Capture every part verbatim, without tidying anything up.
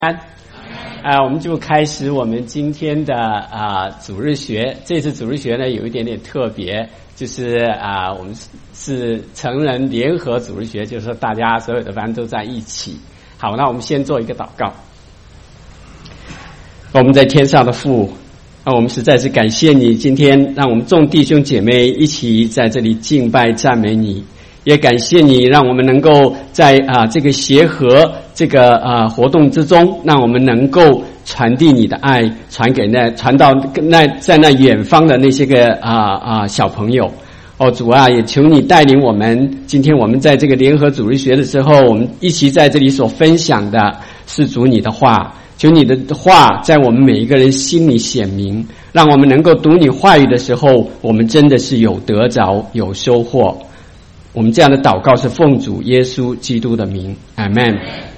啊、呃，我们就开始我们今天的啊、呃、主日学。这次主日学呢有一点点特别，就是啊、呃、我们是成人联合主日学，就是说大家所有的班都在一起。好，那我们先做一个祷告。我们在天上的父，那我们实在是感谢你，今天让我们众弟兄姐妹一起在这里敬拜赞美你。也感谢你，让我们能够在啊这个协和这个啊活动之中，让我们能够传递你的爱，传给那传到那在那远方的那些个啊啊小朋友。哦，主啊，也求你带领我们。今天我们在这个联合主日学的时候，我们一起在这里所分享的是主你的话，求你的话在我们每一个人心里显明，让我们能够读你话语的时候，我们真的是有得着，有收获。我们这样的祷告是奉主耶稣基督的名，阿们。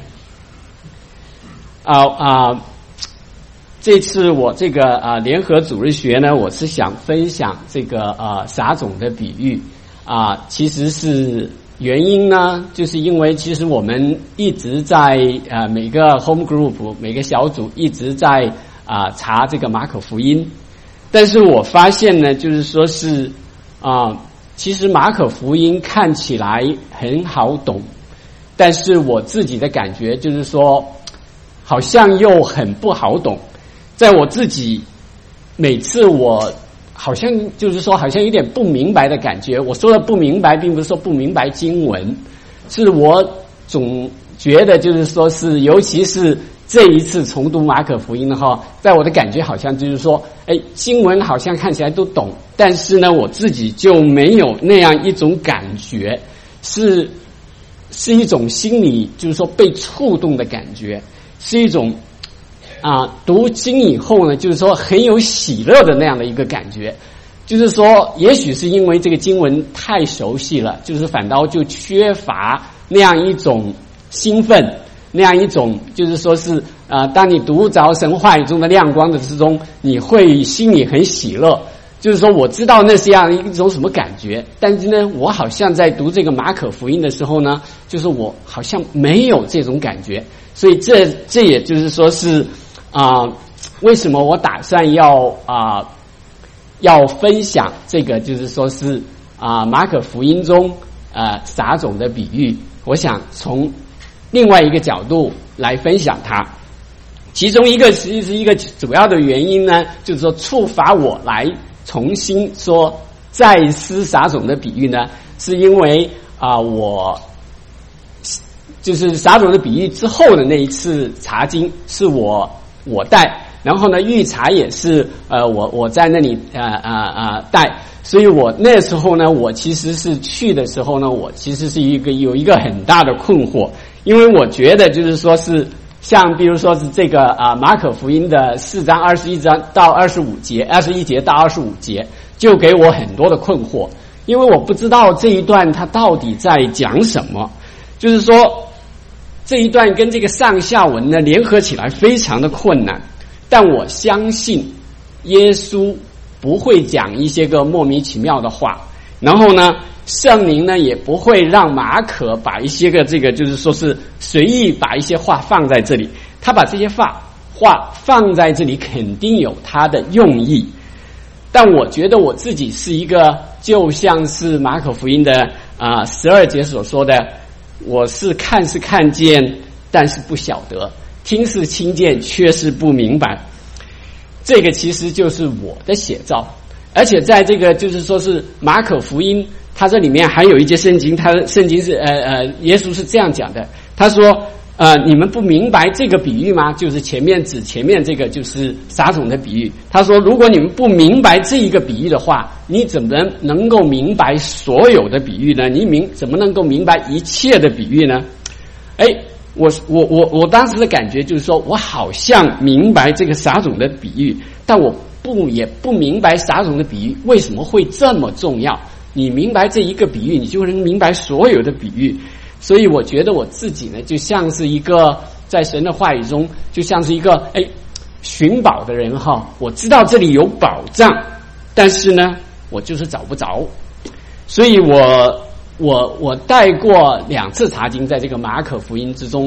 啊啊，这次我这个啊联合主日学呢，我是想分享这个啊撒种的比喻啊，其实是原因呢，就是因为其实我们一直在啊每个 home group 每个小组一直在啊查这个马可福音，但是我发现呢，就是说是啊。其实马可福音看起来很好懂，但是我自己的感觉就是说好像又很不好懂。在我自己每次我好像就是说好像有点不明白的感觉，我说的不明白并不是说不明白经文，是我总觉得就是说是尤其是这一次重读马可福音的话，在我的感觉好像就是说哎，经文好像看起来都懂，但是呢我自己就没有那样一种感觉，是是一种心里就是说被触动的感觉，是一种啊读经以后呢就是说很有喜乐的那样的一个感觉。就是说也许是因为这个经文太熟悉了，就是反倒就缺乏那样一种兴奋，那样一种就是说是啊、呃，当你读着神话语中的亮光的之中，你会心里很喜乐。就是说我知道那是样一种什么感觉，但是呢我好像在读这个马可福音的时候呢，就是我好像没有这种感觉。所以这这也就是说是啊、呃，为什么我打算要啊、呃、要分享这个就是说是啊、呃、马可福音中呃撒种的比喻，我想从另外一个角度来分享它。其中一个其实是一个主要的原因呢，就是说触发我来重新说再思撒种的比喻呢，是因为啊、呃、我就是撒种的比喻之后的那一次查经是我我带，然后呢预查也是呃我我在那里呃呃呃带，所以我那时候呢我其实是去的时候呢，我其实是一个有一个很大的困惑。因为我觉得就是说是像比如说是这个啊马可福音的四章二十一章到二十五节，二十一节到二十五节就给我很多的困惑，因为我不知道这一段它到底在讲什么。就是说这一段跟这个上下文呢联合起来非常的困难，但我相信耶稣不会讲一些个莫名其妙的话，然后呢圣灵呢也不会让马可把一些个这个就是说是随意把一些话放在这里，他把这些话话放在这里肯定有他的用意。但我觉得我自己是一个就像是马可福音的啊十二节所说的，我是看是看见但是不晓得，听是听见却是不明白。这个其实就是我的写照。而且在这个就是说是马可福音，它这里面还有一节圣经，它圣经是呃呃耶稣是这样讲的，他说呃你们不明白这个比喻吗？就是前面指前面这个就是撒种的比喻。他说如果你们不明白这一个比喻的话，你怎么能能够明白所有的比喻呢？你明怎么能够明白一切的比喻呢？哎，我我我我当时的感觉就是说我好像明白这个撒种的比喻，但我不也不明白撒种的比喻为什么会这么重要。你明白这一个比喻，你就能明白所有的比喻。所以我觉得我自己呢就像是一个在神的话语中就像是一个哎寻宝的人哈，我知道这里有宝藏，但是呢我就是找不着。所以我我我带过两次查经在这个马可福音之中，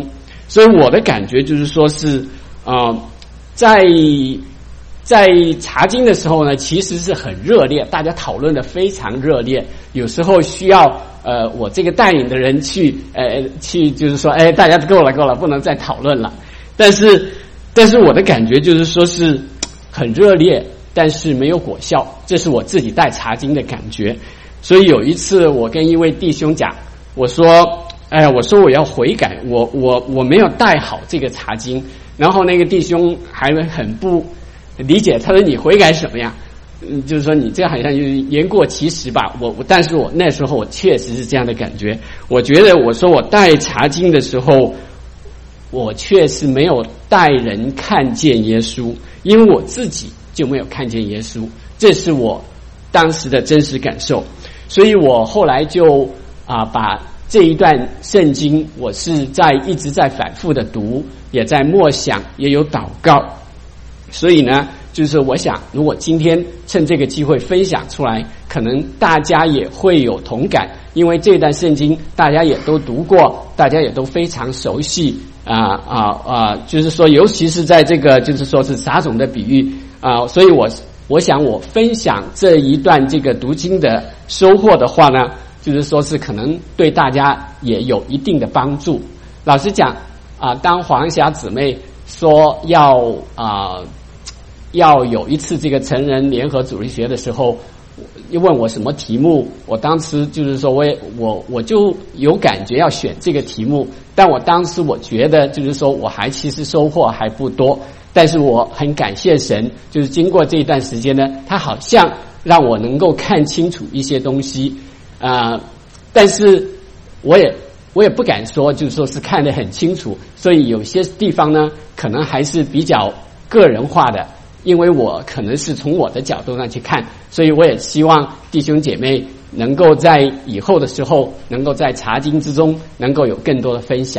所以我的感觉就是说是啊、呃，在在查经的时候呢，其实是很热烈，大家讨论的非常热烈，有时候需要呃我这个带领的人去呃去就是说，哎，大家够了够了，不能再讨论了。但是但是我的感觉就是说是很热烈，但是没有果效，这是我自己带查经的感觉。所以有一次我跟一位弟兄讲，我说哎呀，我说我要悔改，我我我没有带好这个查经。然后那个弟兄还很不理解，他说你悔改什么呀？嗯，就是说你这好像就是言过其实吧。我我，但是我那时候我确实是这样的感觉。我觉得我说我带查经的时候，我确实没有带人看见耶稣，因为我自己就没有看见耶稣，这是我当时的真实感受。所以我后来就啊把这一段圣经，我是在一直在反复的读，也在默想，也有祷告。所以呢，就是我想，如果今天趁这个机会分享出来，可能大家也会有同感，因为这段圣经大家也都读过，大家也都非常熟悉啊啊啊！就是说，尤其是在这个就是说是撒种的比喻啊，所以我我想我分享这一段这个读经的收获的话呢，就是说是可能对大家也有一定的帮助。老实讲啊，当黄霞姊妹说要啊要有一次这个成人联合主日学的时候，又问我什么题目，我当时就是说我也我我就有感觉要选这个题目，但我当时我觉得就是说我还其实收获还不多，但是我很感谢神，就是经过这一段时间呢，他好像让我能够看清楚一些东西啊、呃，但是我也我也不敢说就是说是看得很清楚，所以有些地方呢可能还是比较个人化的，因为我可能是从我的角度上去看，所以我也希望弟兄姐妹能够在以后的时候，能够在查经之中能够有更多的分享。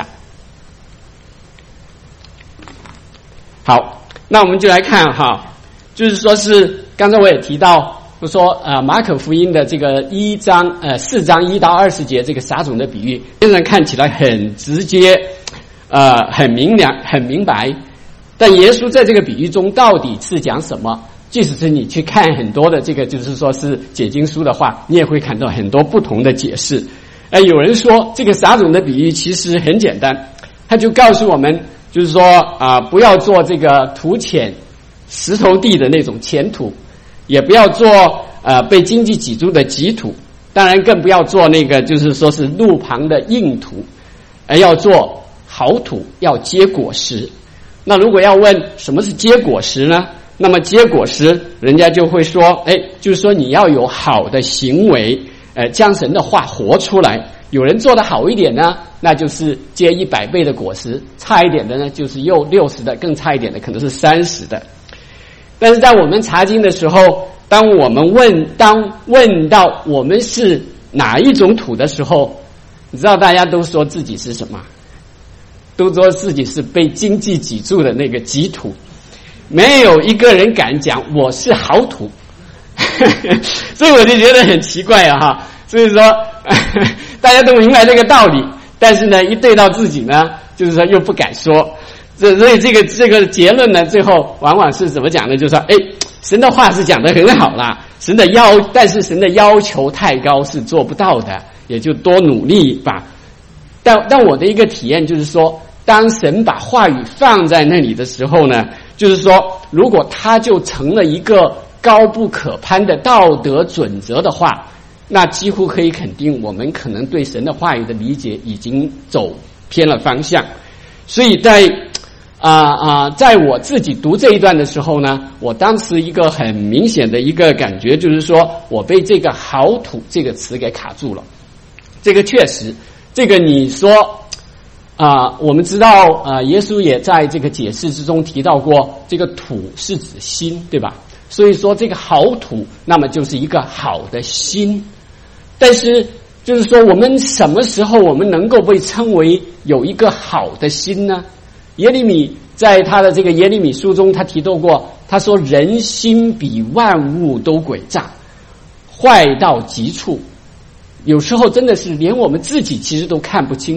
好，那我们就来看哈，就是说是刚才我也提到，我说呃马可福音的这个一章呃四章一到二十节这个撒种的比喻，虽然看起来很直接，呃很明了很明白。但耶稣在这个比喻中到底是讲什么？即使是你去看很多的这个就是说是解经书的话，你也会看到很多不同的解释。呃，有人说这个撒种的比喻其实很简单，他就告诉我们，就是说啊、呃，不要做这个土浅石头地的那种浅土，也不要做呃被荆棘挤住的瘠土，当然更不要做那个就是说是路旁的硬土，而要做好土，要结果实。那如果要问什么是结果实呢？那么结果实，人家就会说，哎，就是说你要有好的行为，呃，将神的话活出来。有人做得好一点呢，那就是结一百倍的果实；差一点的呢，就是又六十的；更差一点的，可能是三十的。但是在我们查经的时候，当我们问当问到我们是哪一种土的时候，你知道大家都说自己是什么？都说自己是被荆棘挤住的那个瘠土，没有一个人敢讲我是好土所以我就觉得很奇怪啊哈。所以说大家都明白这个道理，但是呢一对到自己呢，就是说又不敢说。所以这个这个结论呢，最后往往是怎么讲呢？就是说，哎，神的话是讲得很好啦，神的要，但是神的要求太高是做不到的，也就多努力吧。但但我的一个体验就是说，当神把话语放在那里的时候呢，就是说，如果它就成了一个高不可攀的道德准则的话，那几乎可以肯定，我们可能对神的话语的理解已经走偏了方向。所以在啊啊、呃，在我自己读这一段的时候呢，我当时一个很明显的一个感觉就是说，我被这个好土这个词给卡住了。这个确实，这个你说啊、呃，我们知道啊、呃，耶稣也在这个解释之中提到过，这个土是指心，对吧？所以说这个好土，那么就是一个好的心。但是就是说，我们什么时候我们能够被称为有一个好的心呢？耶利米在他的这个耶利米书中，他提到过，他说人心比万物都诡诈，坏到极处。有时候真的是连我们自己其实都看不清楚，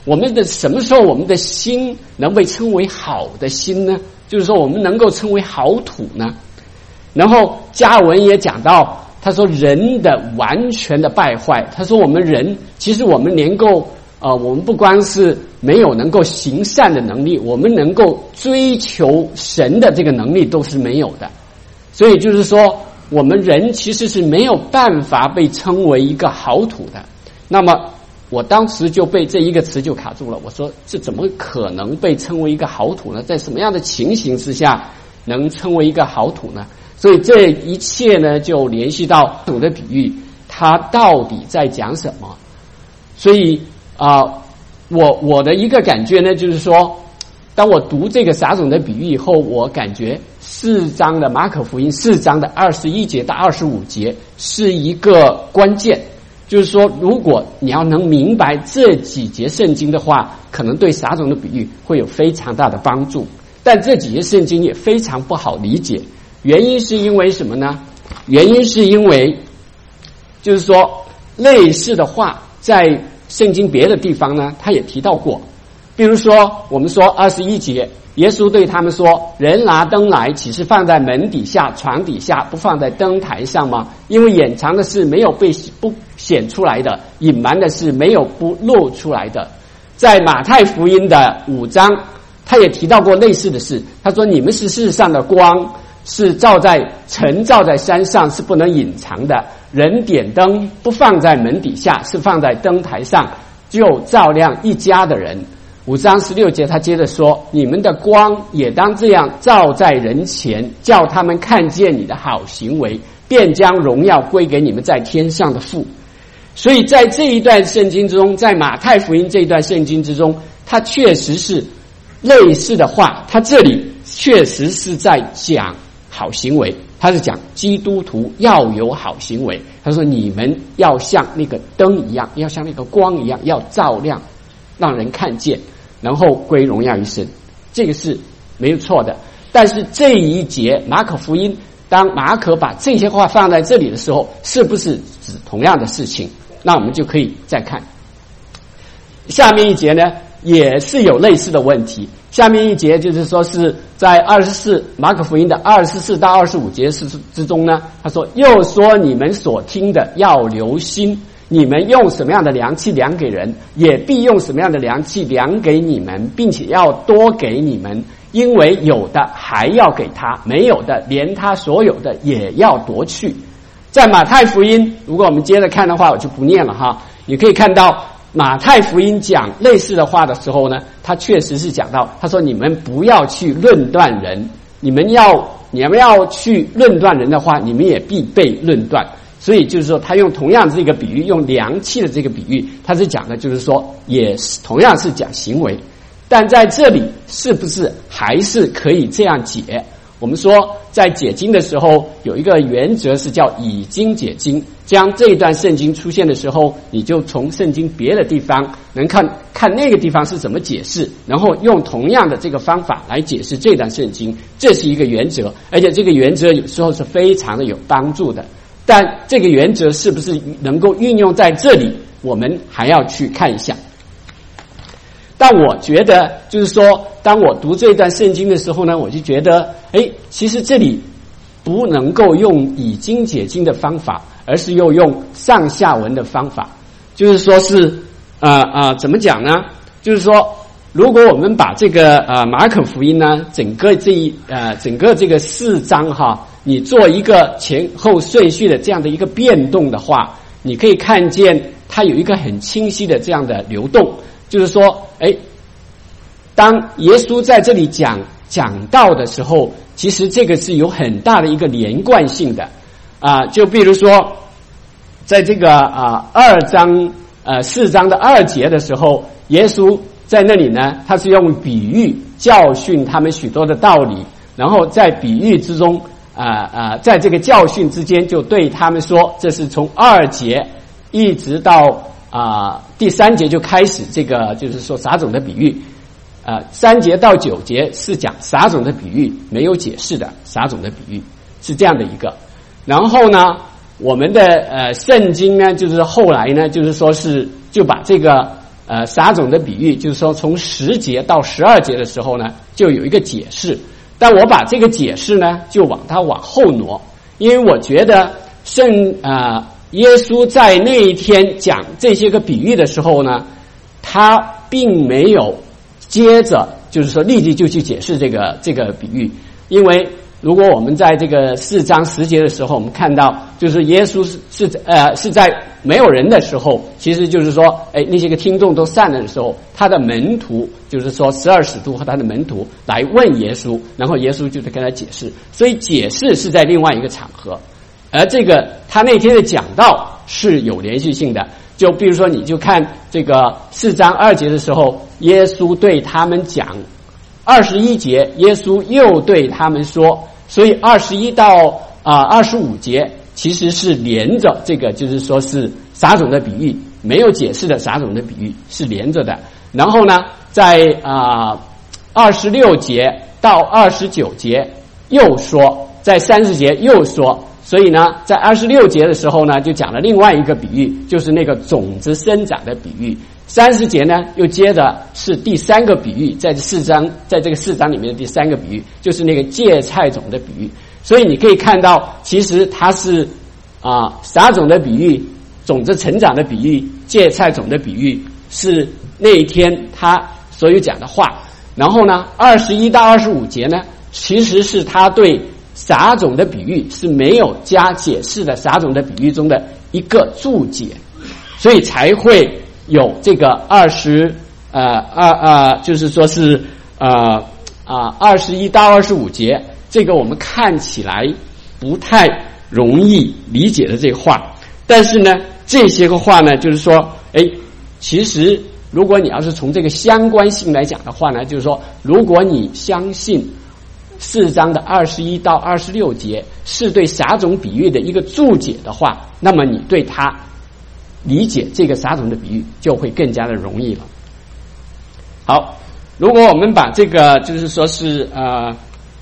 我们的什么时候我们的心能被称为好的心呢？就是说我们能够称为好土呢？然后加尔文也讲到，他说人的完全的败坏，他说我们人其实我们能够呃，我们不光是没有能够行善的能力，我们能够追求神的这个能力都是没有的。所以就是说我们人其实是没有办法被称为一个好土的。那么我当时就被这一个词就卡住了，我说这怎么可能被称为一个好土呢？在什么样的情形之下能称为一个好土呢？所以这一切呢就联系到土的比喻，它到底在讲什么？所以啊、呃，我我的一个感觉呢，就是说，当我读这个撒种的比喻以后，我感觉四章的马可福音四章的二十一节到二十五节是一个关键。就是说，如果你要能明白这几节圣经的话，可能对撒种的比喻会有非常大的帮助。但这几节圣经也非常不好理解，原因是因为什么呢？原因是因为，就是说类似的话在圣经别的地方呢，他也提到过。比如说，我们说二十一节，耶稣对他们说：“人拿灯来，岂是放在门底下、床底下，不放在灯台上吗？因为掩藏的事没有被不显出来的，隐瞒的事没有不露出来的。”在马太福音的五章，他也提到过类似的事。他说：“你们是世上的光，是照在晨照在山上，是不能隐藏的。人点灯不放在门底下，是放在灯台上，就照亮一家的人。”五章十六节他接着说：“你们的光也当这样照在人前，叫他们看见你的好行为，便将荣耀归给你们在天上的父。”所以在这一段圣经之中，在马太福音这一段圣经之中，它确实是类似的话，它这里确实是在讲好行为，他是讲基督徒要有好行为。他说你们要像那个灯一样，要像那个光一样，要照亮，让人看见，然后归荣耀于神，这个是没有错的。但是这一节马可福音，当马可把这些话放在这里的时候，是不是指同样的事情？那我们就可以再看下面一节呢，也是有类似的问题。下面一节就是说是在二十四马可福音的二十四到二十五节之中呢，他说又说你们所听的要留心，你们用什么样的量器量给人，也必用什么样的量器量给你们，并且要多给你们，因为有的还要给他，没有的连他所有的也要夺去。在马太福音，如果我们接着看的话，我就不念了哈。你可以看到马太福音讲类似的话的时候呢，他确实是讲到，他说你们不要去论断人，你们要你们要去论断人的话，你们也必被论断。所以就是说，他用同样这个比喻，用量器的这个比喻，他是讲的就是说，也是同样是讲行为，但在这里是不是还是可以这样解？我们说在解经的时候有一个原则是叫以经解经，将这一段圣经出现的时候，你就从圣经别的地方能看看那个地方是怎么解释，然后用同样的这个方法来解释这段圣经，这是一个原则，而且这个原则有时候是非常的有帮助的。但这个原则是不是能够运用在这里，我们还要去看一下。但我觉得就是说，当我读这段圣经的时候呢，我就觉得诶，其实这里不能够用以经解经的方法，而是又用上下文的方法。就是说是呃呃怎么讲呢？就是说如果我们把这个呃马可福音呢，整个这一呃整个这个四章哈，你做一个前后顺序的这样的一个变动的话，你可以看见它有一个很清晰的这样的流动。就是说，哎，当耶稣在这里讲讲道的时候，其实这个是有很大的一个连贯性的啊。就比如说，在这个啊二章呃四章的二节的时候，耶稣在那里呢，他是用比喻教训他们许多的道理，然后在比喻之中啊啊，在这个教训之间，就对他们说，这是从二节一直到啊，第三节就开始这个就是说撒种的比喻，啊，三节到九节是讲撒种的比喻，没有解释的撒种的比喻是这样的一个。然后呢，我们的呃圣经呢，就是后来呢，就是说是就把这个呃撒种的比喻，就是说从十节到十二节的时候呢，就有一个解释。但我把这个解释呢，就往它往后挪，因为我觉得圣啊、呃、耶稣在那一天讲这些个比喻的时候呢，他并没有接着就是说立即就去解释这个这个比喻，因为如果我们在这个四章十节的时候，我们看到就是耶稣是是呃是在没有人的时候，其实就是说，哎，那些个听众都散了的时候，他的门徒就是说十二使徒和他的门徒来问耶稣，然后耶稣就是跟他解释，所以解释是在另外一个场合，而这个他那天的讲道是有连续性的。就比如说，你就看这个四章二节的时候，耶稣对他们讲；二十一节，耶稣又对他们说。所以二十一到啊二十五节其实是连着这个，就是说是撒种的比喻，没有解释的撒种的比喻是连着的。然后呢，在啊二十六节到二十九节又说，在三十节又说。所以呢，在二十六节的时候呢，就讲了另外一个比喻，就是那个种子生长的比喻。三十节呢，又接着是第三个比喻，在四章，在这个四章里面的第三个比喻，就是那个芥菜种的比喻。所以你可以看到，其实它是啊撒种的比喻、种子成长的比喻、芥菜种的比喻，是那一天他所有讲的话。然后呢，二十一到二十五节呢，其实是他对撒种的比喻是没有加解释的，撒种的比喻中的一个注解，所以才会有这个二十呃二呃，就是说是呃啊二十一到二十五节，这个我们看起来不太容易理解的这个话，但是呢，这些个话呢，就是说，哎，其实如果你要是从这个相关性来讲的话呢，就是说，如果你相信四章的二十一到二十六节是对撒种比喻的一个注解的话，那么你对它理解这个撒种的比喻就会更加的容易了。好，如果我们把这个就是说是呃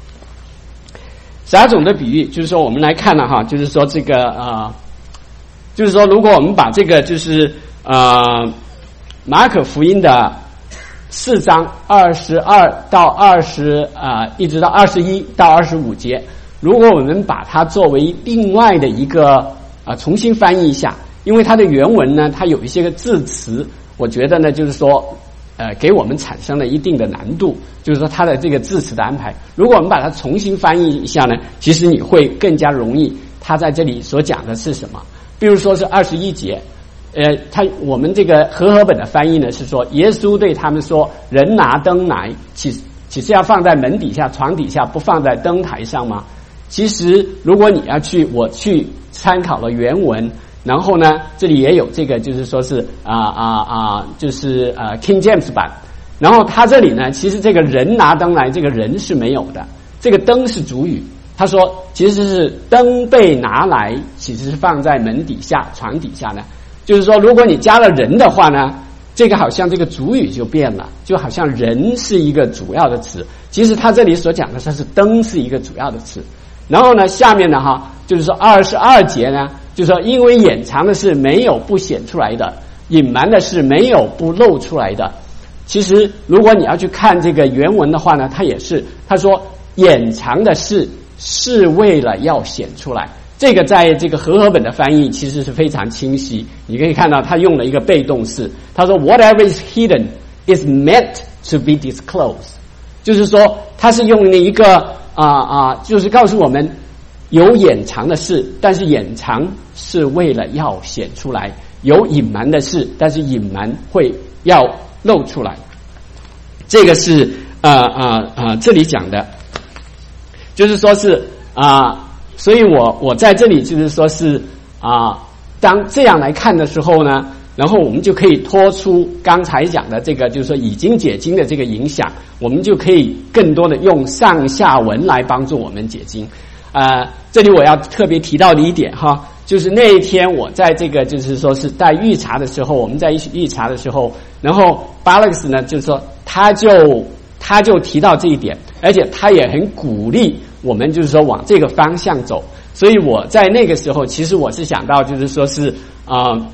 撒种的比喻，就是说我们来看了哈，就是说这个呃，就是说如果我们把这个就是呃马可福音的四章二十二到二十啊，一直到二十一到二十五节，如果我们把它作为另外的一个啊、呃、重新翻译一下，因为它的原文呢，它有一些个字词，我觉得呢，就是说呃给我们产生了一定的难度，就是说它的这个字词的安排。如果我们把它重新翻译一下呢，其实你会更加容易，它在这里所讲的是什么。比如说是二十一节。呃，他我们这个和合本的翻译呢是说，耶稣对他们说：“人拿灯来，岂岂是要放在门底下、床底下，不放在灯台上吗？”其实，如果你要去，我去参考了原文，然后呢，这里也有这个，就是说是啊啊啊，就是呃 King James 版，然后他这里呢，其实这个人拿灯来，这个人是没有的，这个灯是主语。他说，其实是灯被拿来，其实是放在门底下、床底下呢。就是说，如果你加了人的话呢，这个好像这个主语就变了，就好像人是一个主要的词。其实他这里所讲的，它是灯是一个主要的词。然后呢，下面呢哈，就是说二十二节呢，就是说因为掩藏的是没有不显出来的，隐瞒的是没有不露出来的。其实如果你要去看这个原文的话呢，它也是他说掩藏的是是为了要显出来。这个在这个和合本的翻译其实是非常清晰，你可以看到他用了一个被动式，他说 whatever is hidden is meant to be disclosed， 就是说他是用了一个啊啊，就是告诉我们有掩藏的事，但是掩藏是为了要显出来；有隐瞒的事，但是隐瞒会要露出来。这个是啊啊啊，这里讲的，就是说是啊。所以我我在这里就是说是啊，当这样来看的时候呢，然后我们就可以拖出刚才讲的这个，就是说已经解经的这个影响，我们就可以更多的用上下文来帮助我们解经。啊、呃，这里我要特别提到的一点哈，就是那一天我在这个就是说是在预查的时候，我们在预查的时候，然后巴勒斯呢，就是说他就他就提到这一点，而且他也很鼓励我们就是说往这个方向走。所以我在那个时候，其实我是想到就是说是啊、呃，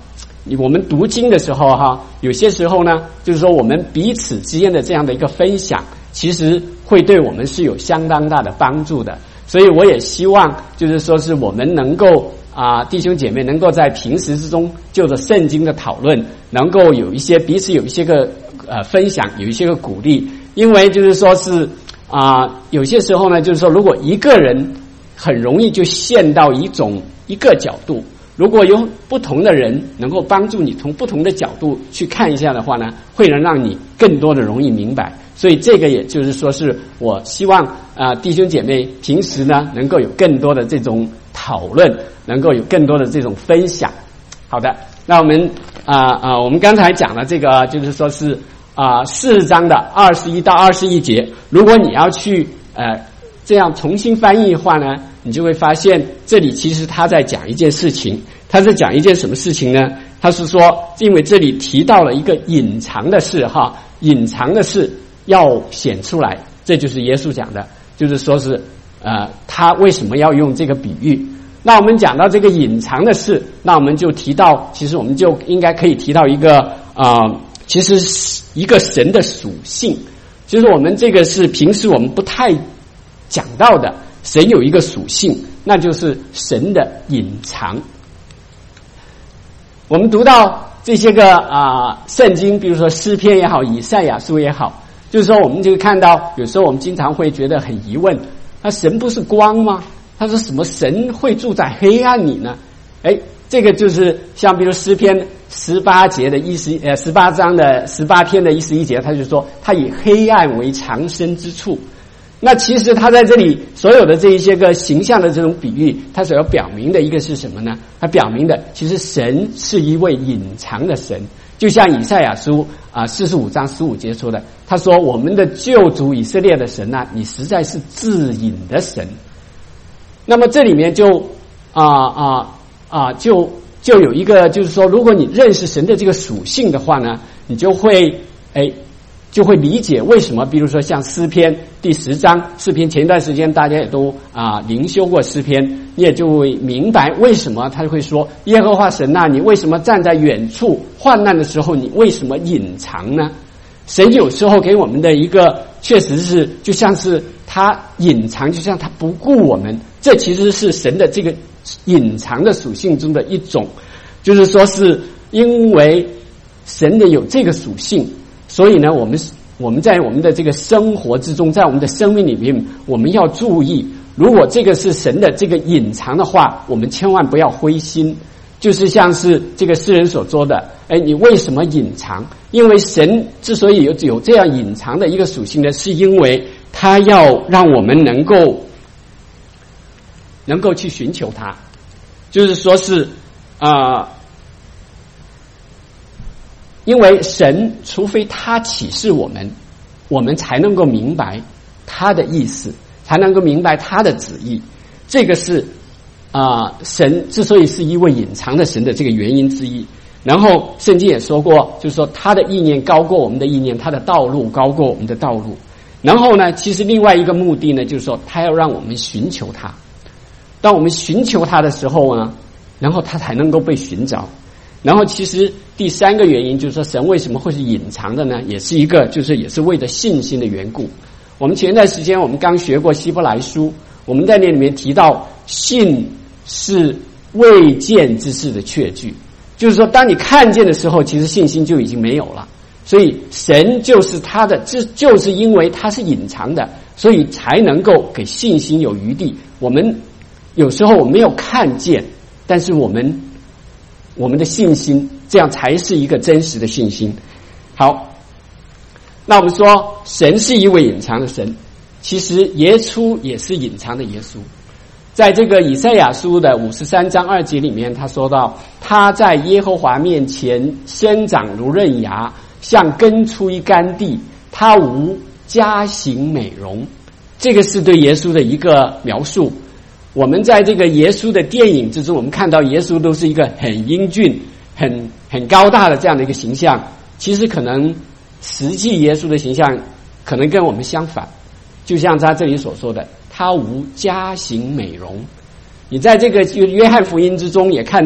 我们读经的时候哈，有些时候呢，就是说我们彼此之间的这样的一个分享，其实会对我们是有相当大的帮助的。所以我也希望，就是说是我们能够啊、呃，弟兄姐妹能够在平时之中就着圣经的讨论，能够有一些彼此有一些个呃分享，有一些个鼓励。因为就是说是啊、呃，有些时候呢，就是说如果一个人很容易就陷到一种一个角度。如果有不同的人能够帮助你从不同的角度去看一下的话呢，会能让你更多的容易明白。所以这个也就是说是我希望啊、呃、弟兄姐妹平时呢能够有更多的这种讨论，能够有更多的这种分享。好的，那我们啊啊、呃呃、我们刚才讲了这个就是说是啊四章的二十一到二十一节，如果你要去呃这样重新翻译的话呢，你就会发现这里其实他在讲一件事情。他在讲一件什么事情呢？他是说，因为这里提到了一个隐藏的事哈，隐藏的事要显出来，这就是耶稣讲的，就是说是呃，他为什么要用这个比喻？那我们讲到这个隐藏的事，那我们就提到，其实我们就应该可以提到一个啊、呃，其实是一个神的属性，就是我们这个是平时我们不太讲到的，神有一个属性，那就是神的隐藏。我们读到这些个啊、呃、圣经，比如说诗篇也好，以赛亚书也好，就是说我们就看到，有时候我们经常会觉得很疑问，那神不是光吗？他说什么神会住在黑暗里呢？哎，这个就是像比如诗篇十八节的一十呃十八章的十八篇的一十一节，他就说他以黑暗为藏身之处。那其实他在这里所有的这一些个形象的这种比喻，他所要表明的一个是什么呢？他表明的其实神是一位隐藏的神，就像以赛亚书啊四十五章十五节说的，他说我们的救主以色列的神啊，你实在是自隐的神。那么这里面就啊啊啊就就有一个就是说，如果你认识神的这个属性的话呢，你就会哎。就会理解为什么，比如说像诗篇第十章，诗篇前一段时间大家也都啊灵修过诗篇，你也就会明白为什么他会说耶和华神啊，你为什么站在远处，患难的时候你为什么隐藏呢？神有时候给我们的一个确实是就像是他隐藏，就像他不顾我们，这其实是神的这个隐藏的属性中的一种，就是说是因为神的有这个属性，所以呢，我们我们在我们的这个生活之中，在我们的生命里面，我们要注意，如果这个是神的这个隐藏的话，我们千万不要灰心。就是像是这个诗人所说的，哎，你为什么隐藏？因为神之所以有有这样隐藏的一个属性呢，是因为他要让我们能够能够去寻求他，就是说是啊。呃因为神除非他启示我们，我们才能够明白他的意思，才能够明白他的旨意。这个是啊、呃，神之所以是一位隐藏的神的这个原因之一。然后圣经也说过，就是说他的意念高过我们的意念，他的道路高过我们的道路。然后呢，其实另外一个目的呢，就是说他要让我们寻求他。当我们寻求他的时候呢，然后他才能够被寻找。然后其实第三个原因就是说，神为什么会是隐藏的呢？也是一个就是也是为了信心的缘故。我们前一段时间我们刚学过希伯来书，我们在那里面提到信是未见之事的确据，就是说当你看见的时候，其实信心就已经没有了。所以神就是他的，这就是因为他是隐藏的，所以才能够给信心有余地。我们有时候我们没有看见，但是我们我们的信心，这样才是一个真实的信心。好，那我们说神是一位隐藏的神，其实耶稣也是隐藏的耶稣。在这个以赛亚书的五十三章二节里面，他说到他在耶和华面前生长如嫩芽，像根出于干地，他无佳形美容。这个是对耶稣的一个描述。我们在这个耶稣的电影之中，我们看到耶稣都是一个很英俊、很很高大的这样的一个形象。其实可能实际耶稣的形象可能跟我们相反，就像他这里所说的，他无佳形美容。你在这个约翰福音之中也看到，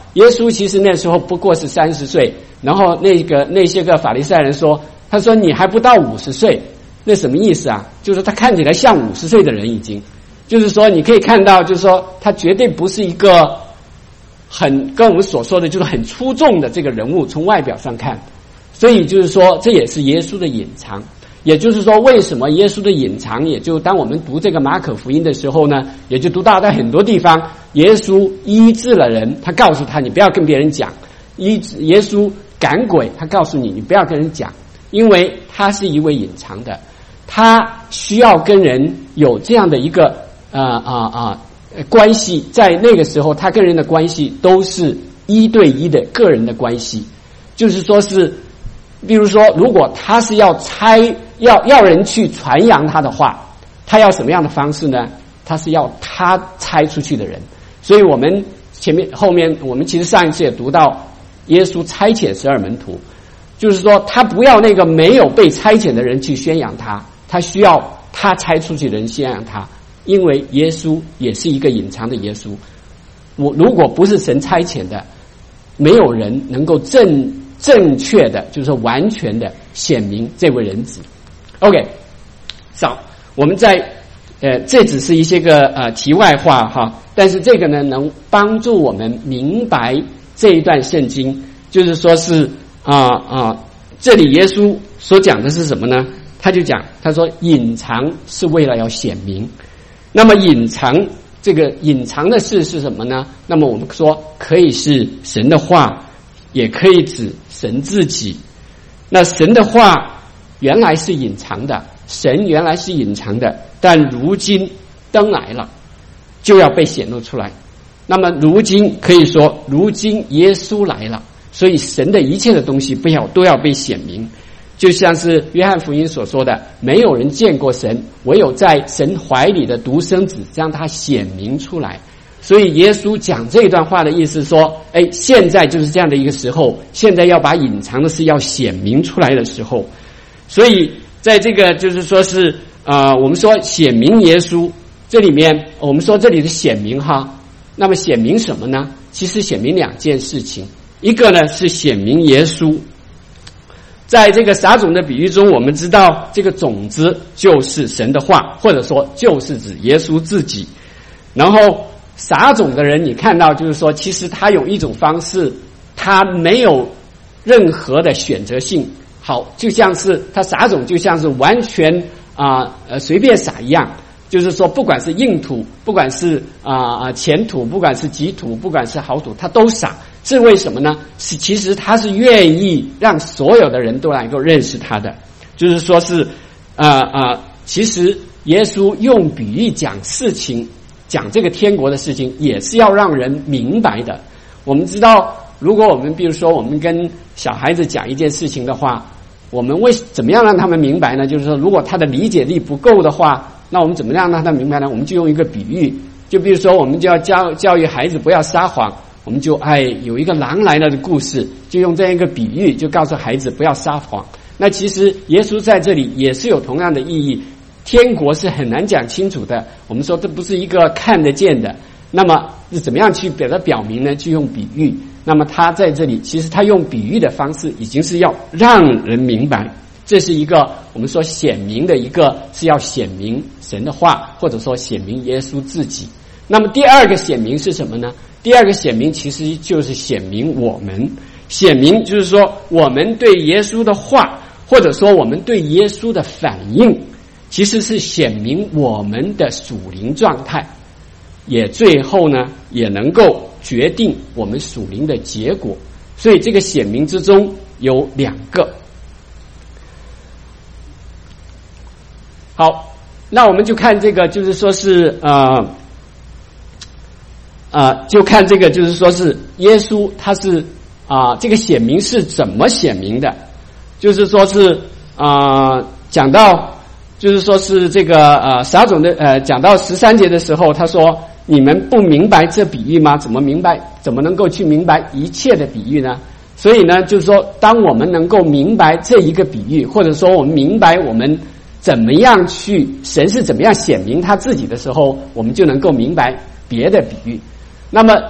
耶稣其实那时候不过是三十岁，然后那个那些个法利赛人说，他说你还不到五十岁，那什么意思啊？就是他看起来像五十岁的人已经，就是说你可以看到，就是说他绝对不是一个很跟我们所说的就是很出众的这个人物，从外表上看，所以就是说这也是耶稣的隐藏。也就是说，为什么耶稣的隐藏，也就当我们读这个马可福音的时候呢，也就读到在很多地方，耶稣医治了人，他告诉他你不要跟别人讲；医治耶稣赶鬼，他告诉你你不要跟人讲，因为他是一位隐藏的，他需要跟人有这样的一个啊啊啊关系，在那个时候，他跟人的关系都是一对一的个人的关系，就是说是。比如说，如果他是要差要要人去传扬他的话，他要什么样的方式呢？他是要他差出去的人。所以我们前面后面我们其实上一次也读到耶稣差遣十二门徒，就是说他不要那个没有被差遣的人去宣扬他，他需要他差出去的人宣扬他，因为耶稣也是一个隐藏的耶稣。我如果不是神差遣的，没有人能够正正确的，就是说完全的显明这位人子。OK， 好，我们在呃，这只是一些个呃题外话哈，但是这个呢，能帮助我们明白这一段圣经，就是说是啊啊、呃呃，这里耶稣所讲的是什么呢？他就讲，他说隐藏是为了要显明。那么隐藏这个隐藏的事是什么呢？那么我们说可以是神的话。也可以指神自己。那神的话原来是隐藏的，神原来是隐藏的，但如今灯来了，就要被显露出来。那么如今可以说，如今耶稣来了，所以神的一切的东西不要都要被显明。就像是约翰福音所说的，没有人见过神，唯有在神怀里的独生子将他显明出来。所以耶稣讲这段话的意思说，哎，现在就是这样的一个时候，现在要把隐藏的事要显明出来的时候。所以在这个就是说是啊、呃，我们说显明耶稣，这里面我们说这里的显明哈，那么显明什么呢？其实显明两件事情，一个呢是显明耶稣。在这个撒种的比喻中，我们知道这个种子就是神的话，或者说就是指耶稣自己。然后撒种的人，你看到就是说，其实他有一种方式，他没有任何的选择性。好，就像是他撒种，就像是完全啊呃随便撒一样，就是说，不管是硬土，不管是啊啊浅土，不管是瘠土，不管是好土，他都撒。是为什么呢？是其实他是愿意让所有的人都能够认识他的，就是说是啊啊，其实耶稣用比喻讲事情。讲这个天国的事情也是要让人明白的。我们知道，如果我们比如说我们跟小孩子讲一件事情的话，我们为怎么样让他们明白呢？就是说，如果他的理解力不够的话，那我们怎么样让他明白呢？我们就用一个比喻，就比如说我们就要教教育孩子不要撒谎，我们就哎有一个狼来了的故事，就用这样一个比喻，就告诉孩子不要撒谎。那其实耶稣在这里也是有同样的意义。天国是很难讲清楚的，我们说这不是一个看得见的，那么是怎么样去表达表明呢？就用比喻。那么他在这里其实他用比喻的方式已经是要让人明白，这是一个我们说显明的一个，是要显明神的话，或者说显明耶稣自己。那么第二个显明是什么呢？第二个显明其实就是显明我们，显明就是说我们对耶稣的话，或者说我们对耶稣的反应，其实是显明我们的属灵状态，也最后呢也能够决定我们属灵的结果。所以这个显明之中有两个。好，那我们就看这个，就是说是呃呃，就看这个，就是说是耶稣他是啊、呃，这个显明是怎么显明的？就是说是啊、呃，讲到。就是说是这个呃撒种的呃讲到十三节的时候，他说你们不明白这比喻吗？怎么明白？怎么能够去明白一切的比喻呢？所以呢，就是说当我们能够明白这一个比喻，或者说我们明白我们怎么样去神是怎么样显明他自己的时候，我们就能够明白别的比喻。那么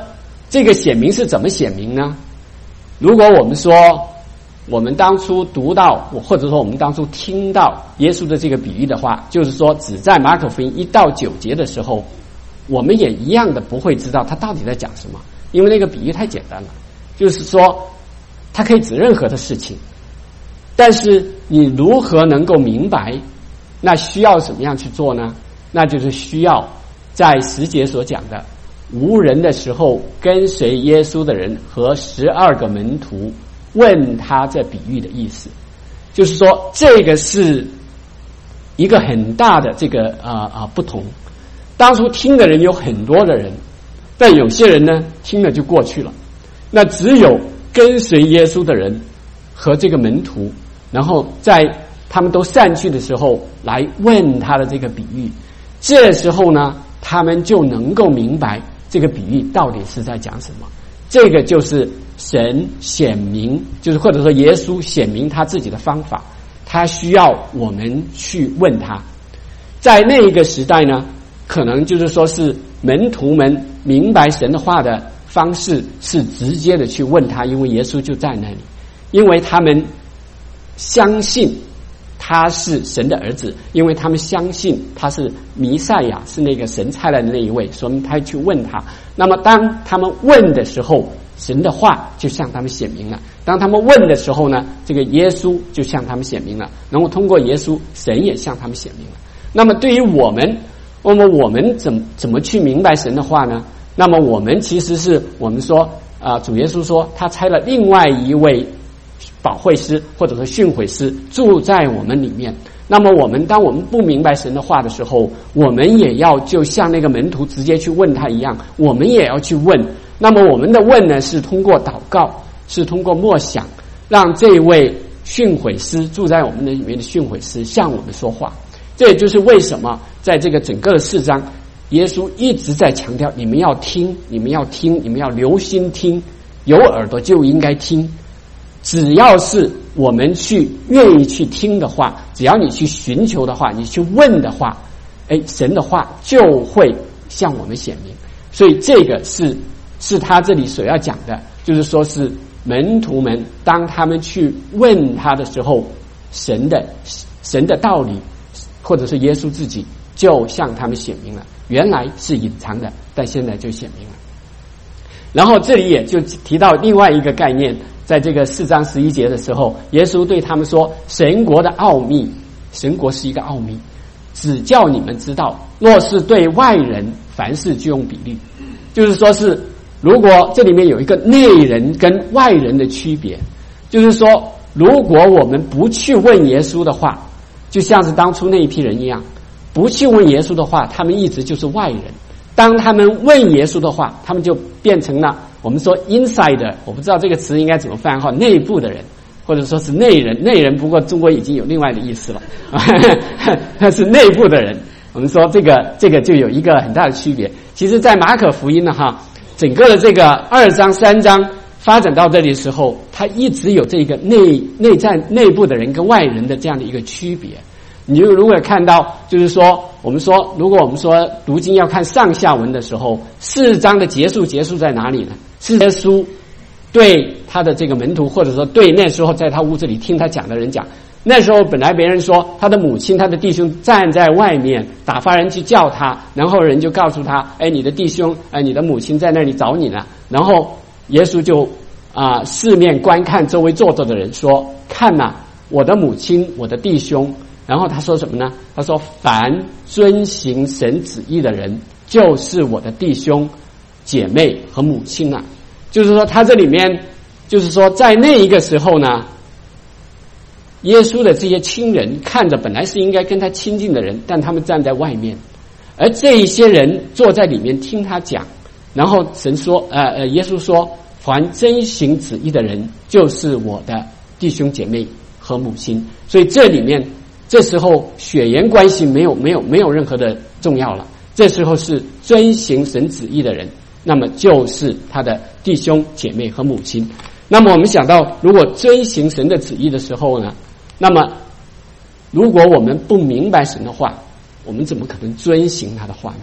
这个显明是怎么显明呢？如果我们说我们当初读到，或者说我们当初听到耶稣的这个比喻的话，就是说只在马可福音一到九节的时候，我们也一样的不会知道他到底在讲什么，因为那个比喻太简单了，就是说它可以指任何的事情。但是你如何能够明白，那需要怎么样去做呢？那就是需要在十节所讲的无人的时候，跟随耶稣的人和十二个门徒问他这比喻的意思，就是说这个是一个很大的这个啊啊不同。当初听的人有很多的人，但有些人呢听了就过去了，那只有跟随耶稣的人和这个门徒，然后在他们都散去的时候来问他的这个比喻，这时候呢他们就能够明白这个比喻到底是在讲什么。这个就是神显明，就是或者说耶稣显明他自己的方法，他需要我们去问他。在那一个时代呢，可能就是说是门徒们明白神的话的方式是直接的去问他，因为耶稣就在那里，因为他们相信他是神的儿子，因为他们相信他是弥赛亚，是那个神差来的那一位，所以他去问他。那么当他们问的时候，神的话就向他们显明了，当他们问的时候呢，这个耶稣就向他们显明了，然后通过耶稣，神也向他们显明了。那么对于我们，那么我们怎怎么去明白神的话呢？那么我们其实是我们说啊、呃，主耶稣说他差了另外一位保惠师或者说训诲师住在我们里面。那么我们当我们不明白神的话的时候，我们也要就像那个门徒直接去问他一样，我们也要去问。那么我们的问呢，是通过祷告，是通过默想，让这位训诲师住在我们的里面的训诲师向我们说话。这也就是为什么在这个整个的四章，耶稣一直在强调你们要听，你们要听，你们要留心听，有耳朵就应该听。只要是我们去愿意去听的话，只要你去寻求的话，你去问的话，哎，神的话就会向我们显明。所以这个是是他这里所要讲的，就是说是门徒们当他们去问他的时候，神的神的道理或者是耶稣自己就向他们显明了，原来是隐藏的，但现在就显明了。然后这里也就提到另外一个概念，在这个四章十一节的时候，耶稣对他们说，神国的奥秘，神国是一个奥秘，只叫你们知道，若是对外人，凡事就用比喻。就是说是如果这里面有一个内人跟外人的区别，就是说如果我们不去问耶稣的话，就像是当初那一批人一样，不去问耶稣的话，他们一直就是外人。当他们问耶稣的话，他们就变成了我们说 insider， 我不知道这个词应该怎么翻哈，内部的人，或者说是内人。内人不过中国已经有另外的意思了，他是内部的人。我们说这个这个就有一个很大的区别。其实在马可福音呢哈，整个的这个二章三章发展到这里的时候，它一直有这个内内在内部的人跟外人的这样的一个区别。你就如果看到，就是说我们说如果我们说读经要看上下文的时候，四章的结束结束在哪里呢？是耶稣对他的这个门徒，或者说对那时候在他屋子里听他讲的人讲，那时候本来别人说他的母亲他的弟兄站在外面打发人去叫他，然后人就告诉他，哎，你的弟兄哎，你的母亲在那里找你呢。然后耶稣就啊、呃、四面观看周围坐着的人，说，看哪、啊，我的母亲，我的弟兄。然后他说什么呢？他说，凡遵行神旨意的人，就是我的弟兄姐妹和母亲啊。就是说他这里面就是说在那一个时候呢，耶稣的这些亲人看着本来是应该跟他亲近的人，但他们站在外面，而这一些人坐在里面听他讲。然后神说呃呃耶稣说，凡遵行旨意的人，就是我的弟兄姐妹和母亲。所以这里面这时候血缘关系没有没有没有任何的重要了，这时候是遵行神旨意的人，那么就是他的弟兄姐妹和母亲。那么我们想到，如果遵行神的旨意的时候呢，那么如果我们不明白神的话，我们怎么可能遵行他的话呢？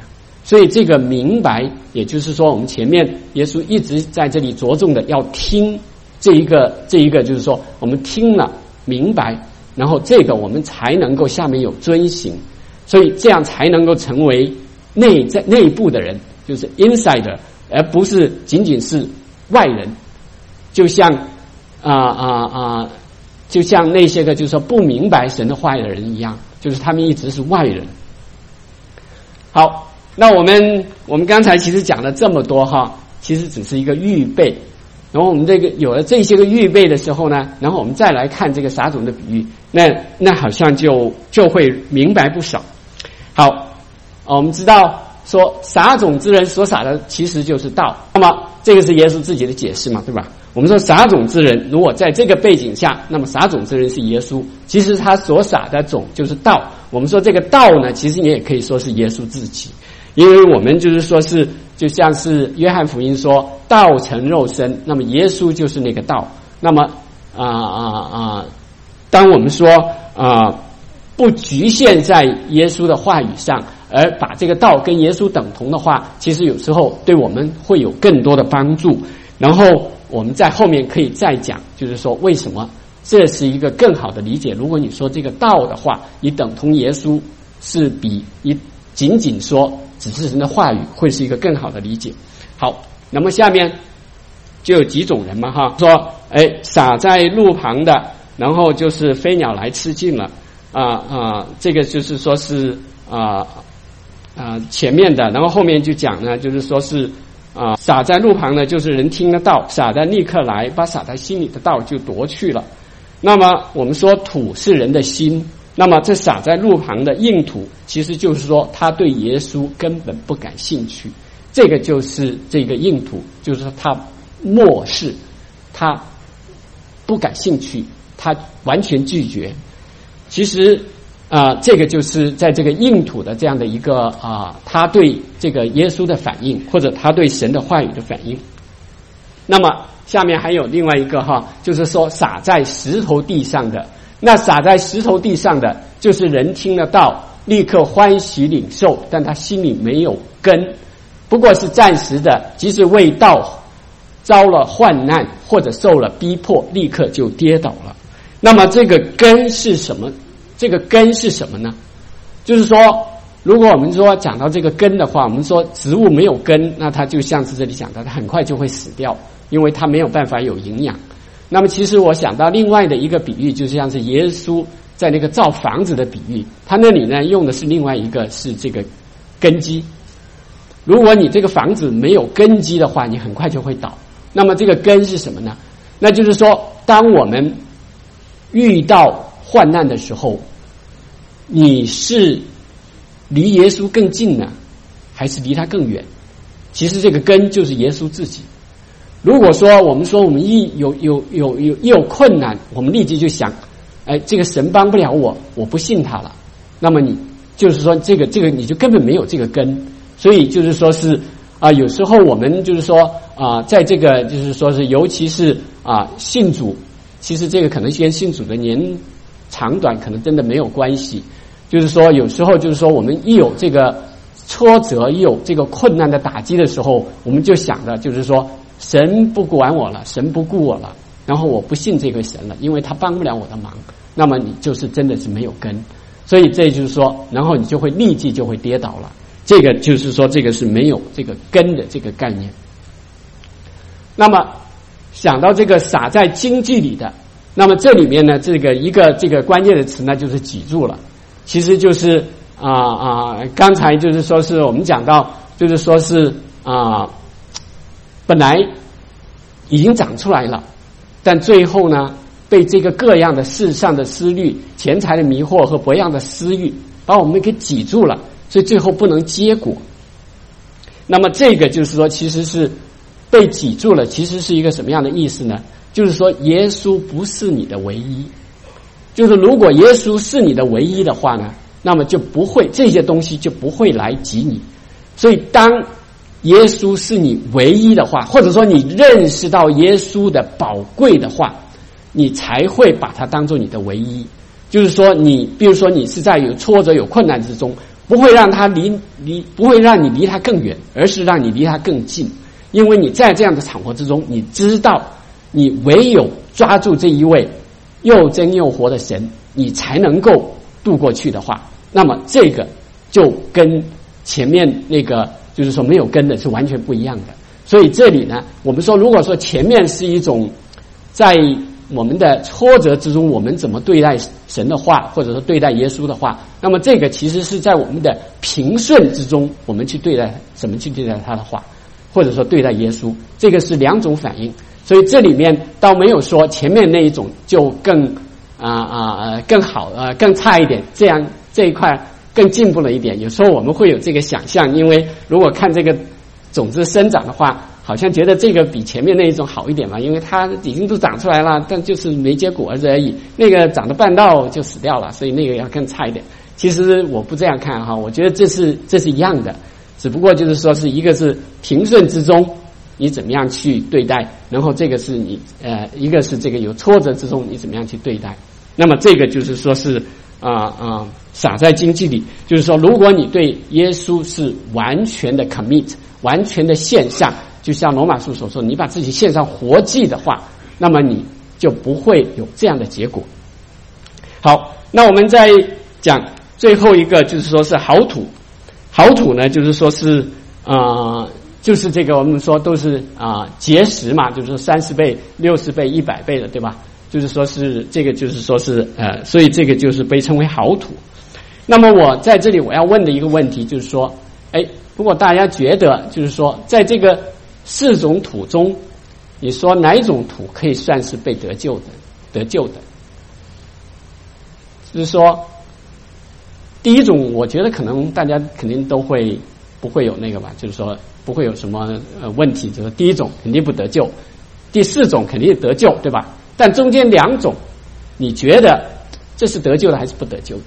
所以这个明白，也就是说，我们前面耶稣一直在这里着重的要听这一个这一个，就是说我们听了明白，然后这个我们才能够下面有遵行，所以这样才能够成为内在内部的人，就是 insider， 而不是仅仅是外人。就像啊啊啊，就像那些个就是说不明白神的话的人一样，就是他们一直是外人。好。那我们我们刚才其实讲了这么多哈，其实只是一个预备。然后我们这个有了这些个预备的时候呢，然后我们再来看这个撒种的比喻，那那好像就就会明白不少。好，我们知道说撒种之人所撒的其实就是道，那么这个是耶稣自己的解释嘛，对吧？我们说撒种之人，如果在这个背景下，那么撒种之人是耶稣，其实他所撒的种就是道。我们说这个道呢，其实你也可以说是耶稣自己。因为我们就是说是就像是约翰福音说道成肉身，那么耶稣就是那个道。那么啊啊啊，当我们说啊不局限在耶稣的话语上，而把这个道跟耶稣等同的话，其实有时候对我们会有更多的帮助。然后我们在后面可以再讲，就是说为什么这是一个更好的理解。如果你说这个道的话，你等同耶稣是比你仅仅说只是神的话语会是一个更好的理解。好，那么下面就有几种人嘛哈，说哎撒在路旁的，然后就是飞鸟来吃尽了啊啊，这个就是说是啊啊前面的，然后后面就讲呢，就是说是啊撒在路旁呢，就是人听得到，撒在立刻来，把撒在心里的道就夺去了。那么我们说土是人的心。那么这撒在路旁的硬土，其实就是说他对耶稣根本不感兴趣，这个就是这个硬土，就是说他漠视，他不感兴趣，他完全拒绝。其实啊、呃，这个就是在这个硬土的这样的一个啊、呃，他对这个耶稣的反应，或者他对神的话语的反应。那么下面还有另外一个哈，就是说撒在石头地上的。那撒在石头地上的，就是人听得到，立刻欢喜领受，但他心里没有根，不过是暂时的，即使为道遭了患难或者受了逼迫，立刻就跌倒了。那么这个根是什么？这个根是什么呢？就是说，如果我们说讲到这个根的话，我们说植物没有根，那它就像是这里讲的，它很快就会死掉，因为它没有办法有营养。那么其实我想到另外的一个比喻，就是像是耶稣在那个造房子的比喻，他那里呢用的是另外一个是这个根基。如果你这个房子没有根基的话，你很快就会倒。那么这个根是什么呢？那就是说，当我们遇到患难的时候，你是离耶稣更近呢，还是离他更远？其实这个根就是耶稣自己。如果说我们说我们一有有有有一有困难，我们立即就想，哎，这个神帮不了我，我不信他了。那么你就是说这个这个你就根本没有这个根，所以就是说是啊、呃，有时候我们就是说啊、呃，在这个就是说是尤其是啊、呃、信主，其实这个可能跟信主的年长短可能真的没有关系。就是说有时候就是说我们一有这个挫折，一有这个困难的打击的时候，我们就想的就是说，神不管我了，神不顾我了，然后我不信这个神了，因为他帮不了我的忙。那么你就是真的是没有根，所以这就是说，然后你就会立即就会跌倒了。这个就是说，这个是没有这个根的这个概念。那么想到这个撒在经济里的，那么这里面呢，这个一个这个关键的词呢，就是脊柱了。其实就是啊啊、呃，刚才就是说是我们讲到，就是说是啊、呃，本来已经长出来了，但最后呢，被这个各样的世上的思虑、钱财的迷惑和各样的私欲，把我们给挤住了，所以最后不能结果。那么这个就是说，其实是被挤住了，其实是一个什么样的意思呢？就是说，耶稣不是你的唯一。就是如果耶稣是你的唯一的话呢，那么就不会这些东西就不会来挤你。所以当耶稣是你唯一的话，或者说你认识到耶稣的宝贵的话，你才会把它当作你的唯一。就是说你比如说你是在有挫折有困难之中， 不会让他离离，不会让你离他更远，而是让你离他更近。因为你在这样的场合之中，你知道，你唯有抓住这一位又真又活的神，你才能够度过去的话，那么这个就跟前面那个就是说没有根的是完全不一样的。所以这里呢，我们说，如果说前面是一种在我们的挫折之中，我们怎么对待神的话，或者说对待耶稣的话，那么这个其实是在我们的平顺之中，我们去对待怎么去对待他的话，或者说对待耶稣，这个是两种反应。所以这里面倒没有说前面那一种就更啊啊更好呃更差一点，这样这一块更进步了一点。有时候我们会有这个想象，因为如果看这个种子生长的话，好像觉得这个比前面那一种好一点嘛，因为它已经都长出来了，但就是没结果而已。那个长到半道就死掉了，所以那个要更差一点。其实我不这样看哈，我觉得这是这是一样的，只不过就是说是一个是平顺之中你怎么样去对待，然后这个是你呃一个是这个有挫折之中你怎么样去对待。那么这个就是说是啊啊、呃呃、撒在经济里，就是说如果你对耶稣是完全的 commit， 完全的献上。就像罗马书所说，你把自己献上活祭的话，那么你就不会有这样的结果。好，那我们再讲最后一个，就是说是好土。好土呢，就是说是啊、呃，就是这个我们说都是啊、呃、结实嘛，就是说三十倍、六十倍、一百倍的，对吧？就是说是这个，就是说是呃，所以这个就是被称为好土。那么我在这里我要问的一个问题就是说，哎，如果大家觉得就是说在这个四种土中，你说哪一种土可以算是被得救的？得救的，就是说，第一种，我觉得可能大家肯定都会不会有那个吧，就是说不会有什么呃问题。就是第一种肯定不得救，第四种肯定得救，对吧？但中间两种，你觉得这是得救的还是不得救的？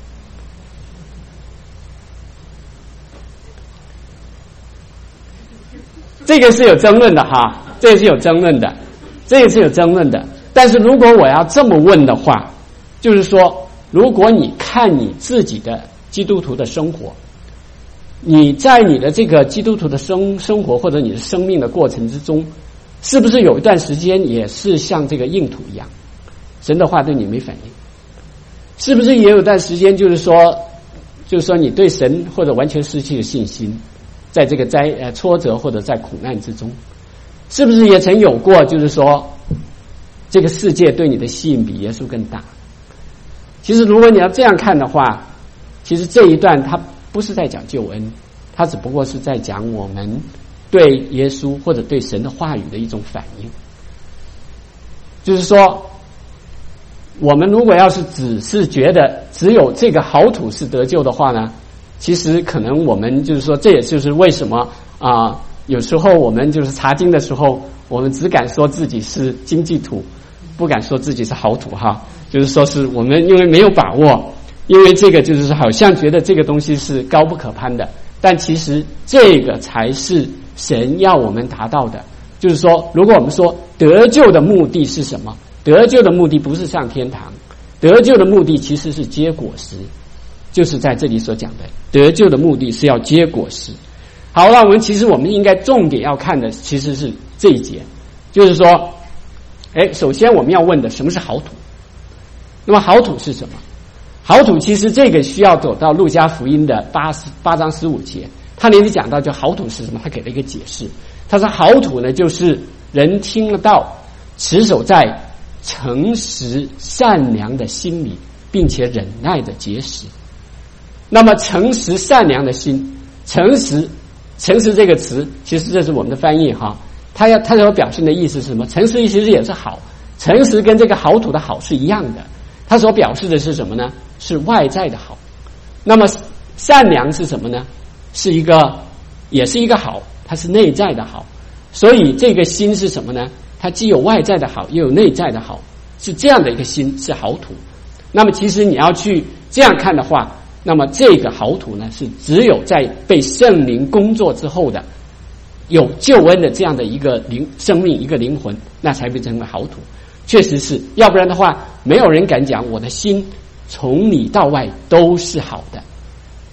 这个是有争论的哈，这个是有争论的，这个是有争论的。但是如果我要这么问的话，就是说，如果你看你自己的基督徒的生活，你在你的这个基督徒的生生活或者你的生命的过程之中，是不是有一段时间也是像这个硬土一样，神的话对你没反应？是不是也有一段时间就是说，就是说你对神或者完全失去了信心？在这个灾呃挫折或者在苦难之中，是不是也曾有过就是说这个世界对你的吸引比耶稣更大？其实如果你要这样看的话，其实这一段它不是在讲救恩，它只不过是在讲我们对耶稣或者对神的话语的一种反应。就是说我们如果要是只是觉得只有这个好土是得救的话呢，其实可能我们就是说，这也就是为什么啊、呃，有时候我们就是查经的时候，我们只敢说自己是经济土，不敢说自己是好土哈。就是说是我们因为没有把握，因为这个就是好像觉得这个东西是高不可攀的，但其实这个才是神要我们达到的。就是说，如果我们说得救的目的是什么？得救的目的不是上天堂，得救的目的其实是结果实。就是在这里所讲的得救的目的是要结果实。好，那我们其实我们应该重点要看的其实是这一节，就是说，哎，首先我们要问的什么是好土？那么好土是什么？好土其实这个需要走到路加福音的八十八章十五节，他那里讲到就好土是什么，他给了一个解释。他说好土呢，就是人听了道，持守在诚实善良的心里，并且忍耐的结实。那么诚实善良的心，诚实诚实这个词其实这是我们的翻译哈，它要它所表现的意思是什么？诚实其实也是好，诚实跟这个好土的好是一样的，它所表示的是什么呢？是外在的好。那么善良是什么呢？是一个也是一个好，它是内在的好。所以这个心是什么呢？它既有外在的好，又有内在的好，是这样的一个心，是好土。那么其实你要去这样看的话，那么这个好土呢，是只有在被圣灵工作之后的有救恩的这样的一个灵生命，一个灵魂，那才被称为好土。确实是，要不然的话，没有人敢讲我的心从里到外都是好的。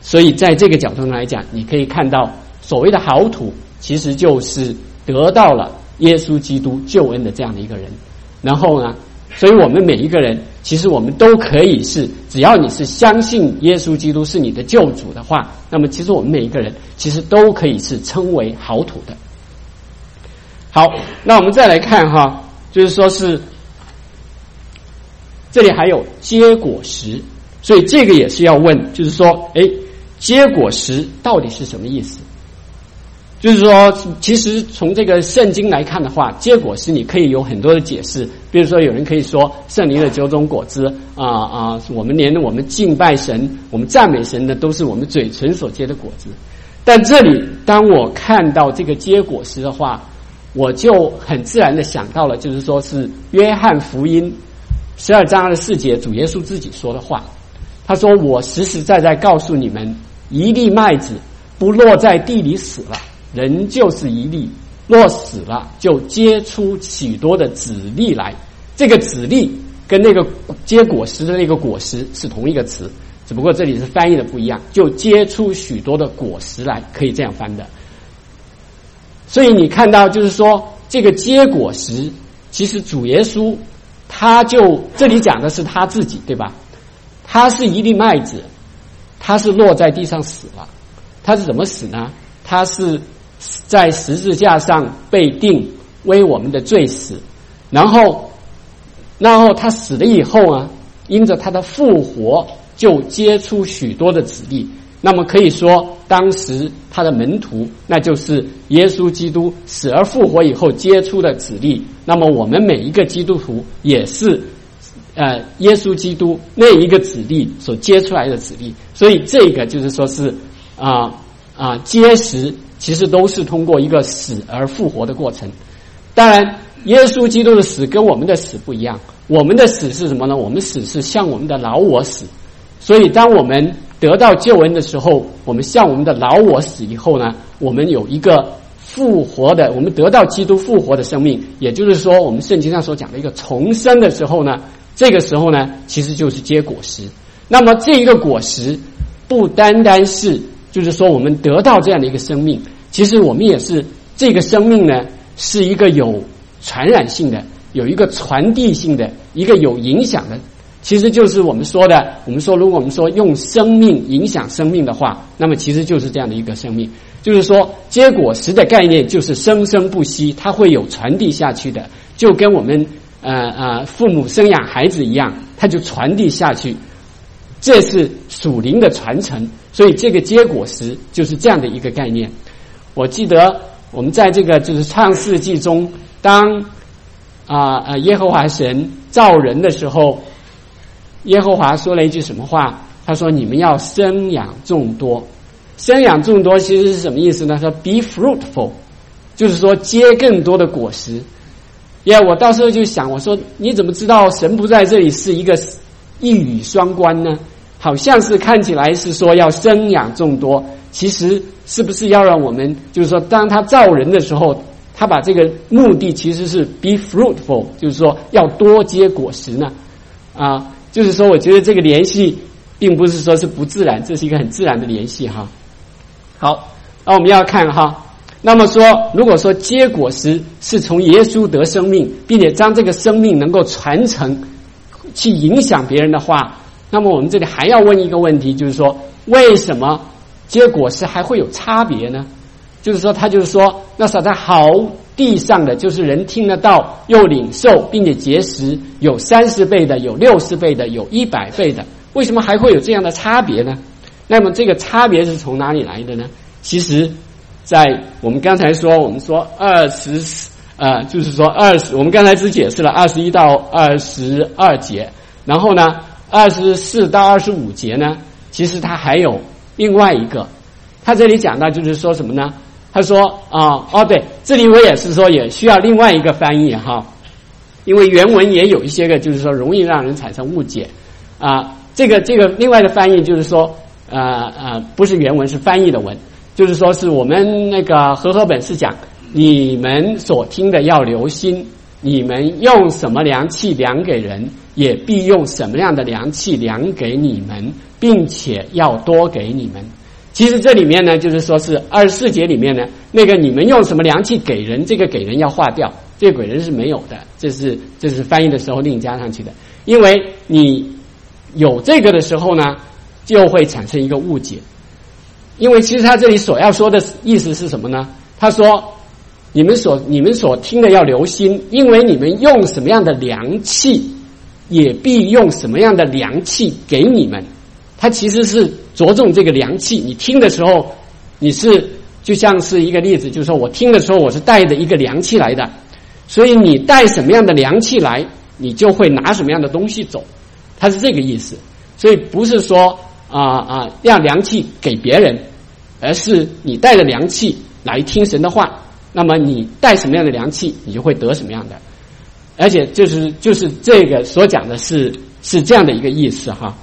所以在这个角度上来讲，你可以看到所谓的好土，其实就是得到了耶稣基督救恩的这样的一个人。然后呢，所以我们每一个人，其实我们都可以是，只要你是相信耶稣基督是你的救主的话，那么其实我们每一个人其实都可以是称为好土的。好，那我们再来看哈，就是说是这里还有结果实，所以这个也是要问，就是说，诶，结果实到底是什么意思？就是说，其实从这个圣经来看的话，结果实你可以有很多的解释。比如说，有人可以说圣灵的九种果子啊啊，我们连我们敬拜神、我们赞美神的，都是我们嘴唇所结的果子。但这里，当我看到这个结果实的话，我就很自然的想到了，就是说是约翰福音十二章二十四节，主耶稣自己说的话。他说：“我实实在在告诉你们，一粒麦子不落在地里死了，人就是一粒；若死了，就结出许多的子粒来。”这个子粒跟那个结果实的那个果实是同一个词，只不过这里是翻译的不一样，就结出许多的果实来，可以这样翻的。所以你看到，就是说这个结果实，其实主耶稣他就这里讲的是他自己，对吧？他是一粒麦子，他是落在地上死了。他是怎么死呢？他是在十字架上被钉，为我们的罪死，然后然后他死了以后啊，因着他的复活，就结出许多的子粒。那么可以说，当时他的门徒，那就是耶稣基督死而复活以后结出的子粒。那么我们每一个基督徒也是呃耶稣基督那一个子粒所结出来的子粒。所以这个就是说是啊啊结实，其实都是通过一个死而复活的过程。当然耶稣基督的死跟我们的死不一样，我们的死是什么呢？我们死是向我们的老我死。所以当我们得到救恩的时候，我们向我们的老我死以后呢，我们有一个复活的，我们得到基督复活的生命，也就是说我们圣经上所讲的一个重生的时候呢，这个时候呢其实就是结果实。那么这一个果实不单单是就是说我们得到这样的一个生命，其实我们也是这个生命呢是一个有传染性的，有一个传递性的，一个有影响的。其实就是我们说的，我们说如果我们说用生命影响生命的话，那么其实就是这样的一个生命，就是说结果实的概念就是生生不息，它会有传递下去的，就跟我们呃呃父母生养孩子一样，它就传递下去，这是属灵的传承。所以这个结果实就是这样的一个概念。我记得我们在这个就是创世纪中，当啊呃耶和华神造人的时候，耶和华说了一句什么话？他说：“你们要生养众多。”生养众多其实是什么意思呢？说 “be fruitful”， 就是说结更多的果实。呀，我到时候就想，我说你怎么知道神不在这里是一个一语双关呢？好像是看起来是说要生养众多，其实是不是要让我们就是说，当他造人的时候，他把这个目的其实是 “be fruitful”， 就是说要多结果实呢？啊。就是说我觉得这个联系并不是说是不自然，这是一个很自然的联系哈。好，那我们要看哈，那么说如果说结果实是从耶稣得生命，并且将这个生命能够传承去影响别人的话，那么我们这里还要问一个问题，就是说为什么结果实还会有差别呢？就是说他就是说那撒在好地上的，就是人听得到又领受并且结实，有三十倍的，有六十倍的，有一百倍的。为什么还会有这样的差别呢？那么这个差别是从哪里来的呢？其实在我们刚才说，我们说二十呃就是说二十，我们刚才只解释了二十一到二十二节，然后呢二十四到二十五节呢，其实它还有另外一个，他这里讲到就是说什么呢？他说啊哦对，这里我也是说也需要另外一个翻译哈，因为原文也有一些个就是说容易让人产生误解啊。这个这个另外的翻译就是说呃呃不是原文，是翻译的文，就是说是我们那个和合本是讲你们所听的要留心，你们用什么量器量给人， 也必用什么样的量器量给你们，并且要多给你们。其实这里面呢，就是说是二十四节里面呢，那个你们用什么量器给人，这个给人要划掉，这个给人是没有的，这是这是翻译的时候另加上去的。因为你有这个的时候呢，就会产生一个误解。因为其实他这里所要说的意思是什么呢？他说你们所你们所听的要留心，因为你们用什么样的量器，也必用什么样的量器给你们。他其实是着重这个量器，你听的时候，你是就像是一个例子，就是说我听的时候我是带着一个量器来的，所以你带什么样的量器来，你就会拿什么样的东西走，他是这个意思。所以不是说啊啊让量器给别人，而是你带着量器来听神的话，那么你带什么样的量器，你就会得什么样的。而且就是就是这个所讲的是是这样的一个意思哈。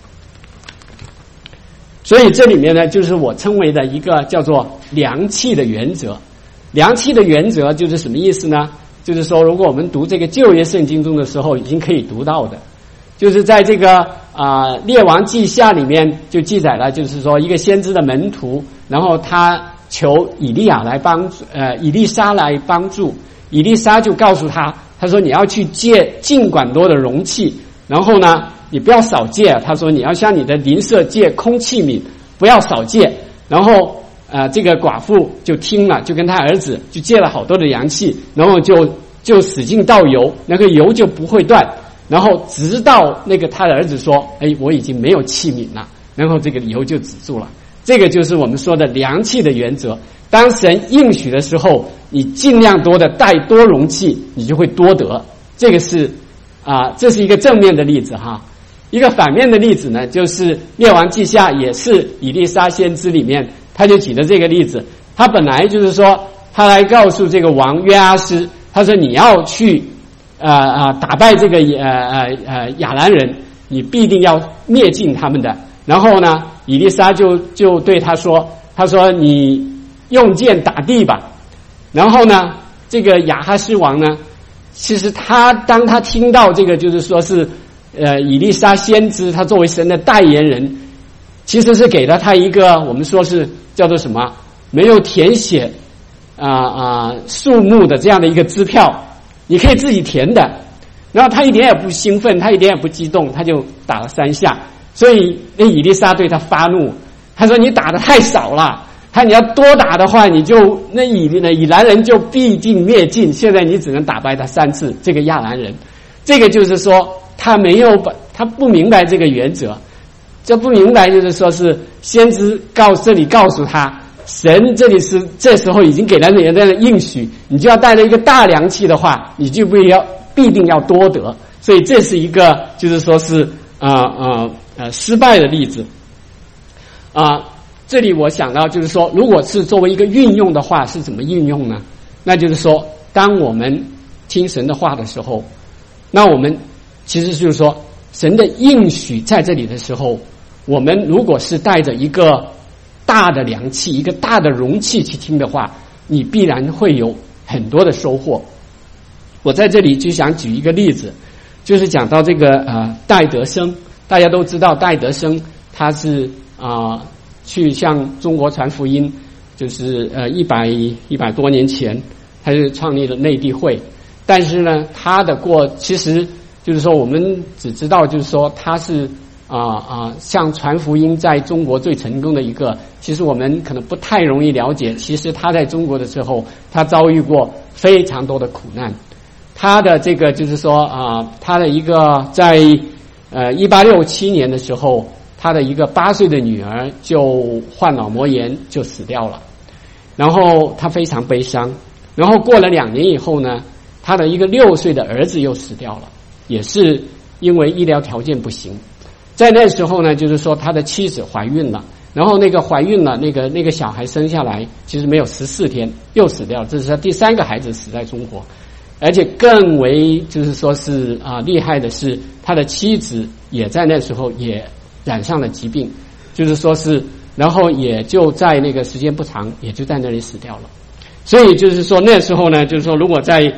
所以这里面呢，就是我称为的一个叫做量器的原则。量器的原则就是什么意思呢？就是说，如果我们读这个旧约圣经中的时候，已经可以读到的，就是在这个啊、呃、列王记下里面就记载了，就是说一个先知的门徒，然后他求以利亚来帮助，呃，以利沙来帮助，以利沙就告诉他，他说你要去借尽管多的容器，然后呢，你不要少借，他说你要向你的邻舍借空器皿，不要少借。然后呃，这个寡妇就听了，就跟他儿子就借了好多的阳气，然后就就使劲倒油，那个油就不会断，然后直到那个他的儿子说，哎，我已经没有器皿了，然后这个油就止住了。这个就是我们说的量器的原则。当神应许的时候，你尽量多的带多容器，你就会多得。这个是啊、呃，这是一个正面的例子哈。一个反面的例子呢，就是列王记下也是以利沙先知里面，他就举了这个例子。他本来就是说，他来告诉这个王约阿施，他说你要去呃呃打败这个呃呃呃亚兰人，你必定要灭尽他们的。然后呢，以利沙就就对他说，他说你用剑打地吧。然后呢，这个亚哈斯王呢，其实他当他听到这个，就是说是呃以利沙先知，他作为神的代言人，其实是给了他一个我们说是叫做什么没有填写啊啊数目的这样的一个支票，你可以自己填的。然后他一点也不兴奋，他一点也不激动，他就打了三下。所以那以利沙对他发怒，他说你打的太少了，他你要多打的话，你就那以呢以兰人就必定灭尽，现在你只能打败他三次，这个亚兰人。这个就是说他没有把他不明白这个原则，这不明白就是说是先知告这里告诉他，神这里是这时候已经给了你的应许，你就要带了一个大量器的话，你就不要必定要多得。所以这是一个就是说是啊啊呃失败的例子啊、呃。这里我想到就是说，如果是作为一个运用的话，是怎么运用呢？那就是说，当我们听神的话的时候，那我们其实就是说，神的应许在这里的时候，我们如果是带着一个大的量器，一个大的容器去听的话，你必然会有很多的收获。我在这里就想举一个例子，就是讲到这个呃戴德生，大家都知道戴德生他是啊、呃、去向中国传福音，就是呃一百一百多年前，他就创立了内地会。但是呢，他的过其实就是说，我们只知道就是说他是啊啊像传福音在中国最成功的一个。其实我们可能不太容易了解，其实他在中国的时候，他遭遇过非常多的苦难。他的这个就是说啊、呃，他的一个在呃一八六七年的时候，他的一个八岁的女儿就患脑膜炎就死掉了，然后他非常悲伤。然后过了两年以后呢，他的一个六岁的儿子又死掉了，也是因为医疗条件不行。在那时候呢，就是说他的妻子怀孕了，然后那个怀孕了，那个那个小孩生下来其实没有十四天又死掉了，这是他第三个孩子死在中国。而且更为就是说是啊厉害的是，他的妻子也在那时候也染上了疾病，就是说是，然后也就在那个时间不长，也就在那里死掉了。所以就是说那时候呢，就是说如果在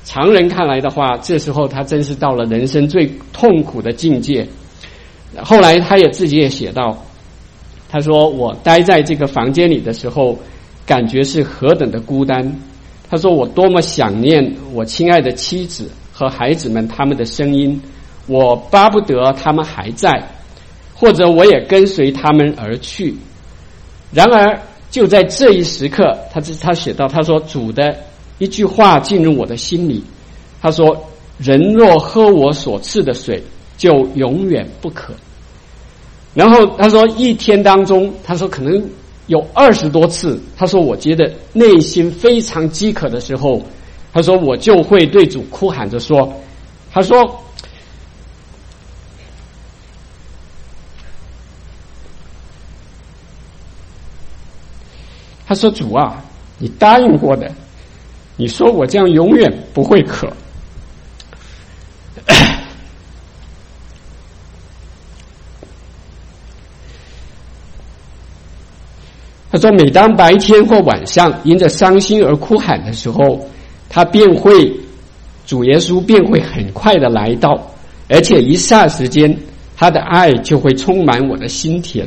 常人看来的话，这时候他真是到了人生最痛苦的境界。后来他也自己也写到，他说我待在这个房间里的时候，感觉是何等的孤单。他说我多么想念我亲爱的妻子和孩子们他们的声音，我巴不得他们还在，或者我也跟随他们而去。然而就在这一时刻，他他写到，他说主的一句话进入我的心里，他说人若喝我所赐的水，就永远不渴。然后他说一天当中，他说可能有二十多次，他说我觉得内心非常饥渴的时候，他说我就会对主哭喊着说，他说他说主啊，你答应过的，你说我这样永远不会渴。他说每当白天或晚上因着伤心而哭喊的时候，他便会主耶稣便会很快的来到，而且一霎时间他的爱就会充满我的心田。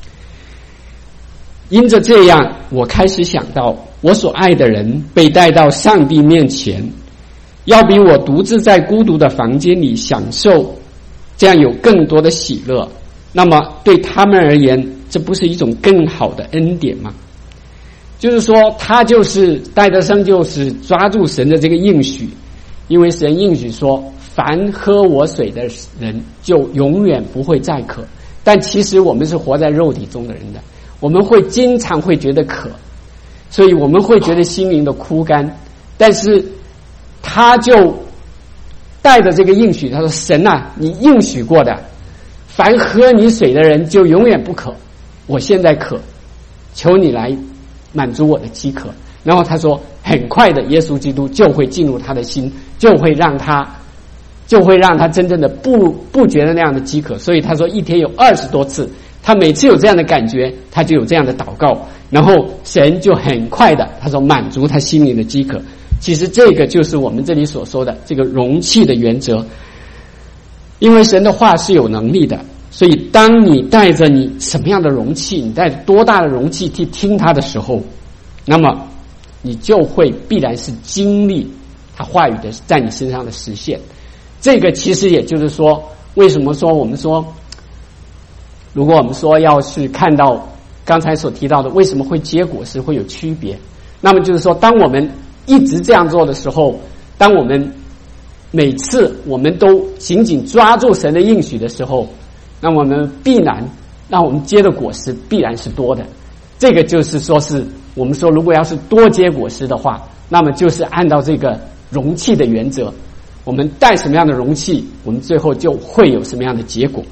因着这样，我开始想到我所爱的人被带到上帝面前，要比我独自在孤独的房间里享受这样有更多的喜乐，那么对他们而言，这不是一种更好的恩典吗？就是说他就是戴德生就是抓住神的这个应许，因为神应许说凡喝我水的人就永远不会再渴。但其实我们是活在肉体中的人的，我们会经常会觉得渴，所以我们会觉得心灵的枯干。但是他就带着这个应许，他说神啊，你应许过的凡喝你水的人就永远不渴，我现在渴，求你来满足我的饥渴。然后他说很快的耶稣基督就会进入他的心，就会让他就会让他真正的不不觉得那样的饥渴。所以他说一天有二十多次，他每次有这样的感觉，他就有这样的祷告，然后神就很快的他说满足他心灵的饥渴。其实这个就是我们这里所说的这个容器的原则，因为神的话是有能力的，所以当你带着你什么样的容器，你带着多大的容器去听他的时候，那么你就会必然是经历他话语的在你身上的实现。这个其实也就是说，为什么说我们说，如果我们说要去看到刚才所提到的为什么会结果实会有区别，那么就是说当我们一直这样做的时候，当我们每次我们都紧紧抓住神的应许的时候，那我们必然让我们结的果实必然是多的。这个就是说是我们说如果要是多结果实的话，那么就是按照这个容器的原则，我们带什么样的容器，我们最后就会有什么样的结果。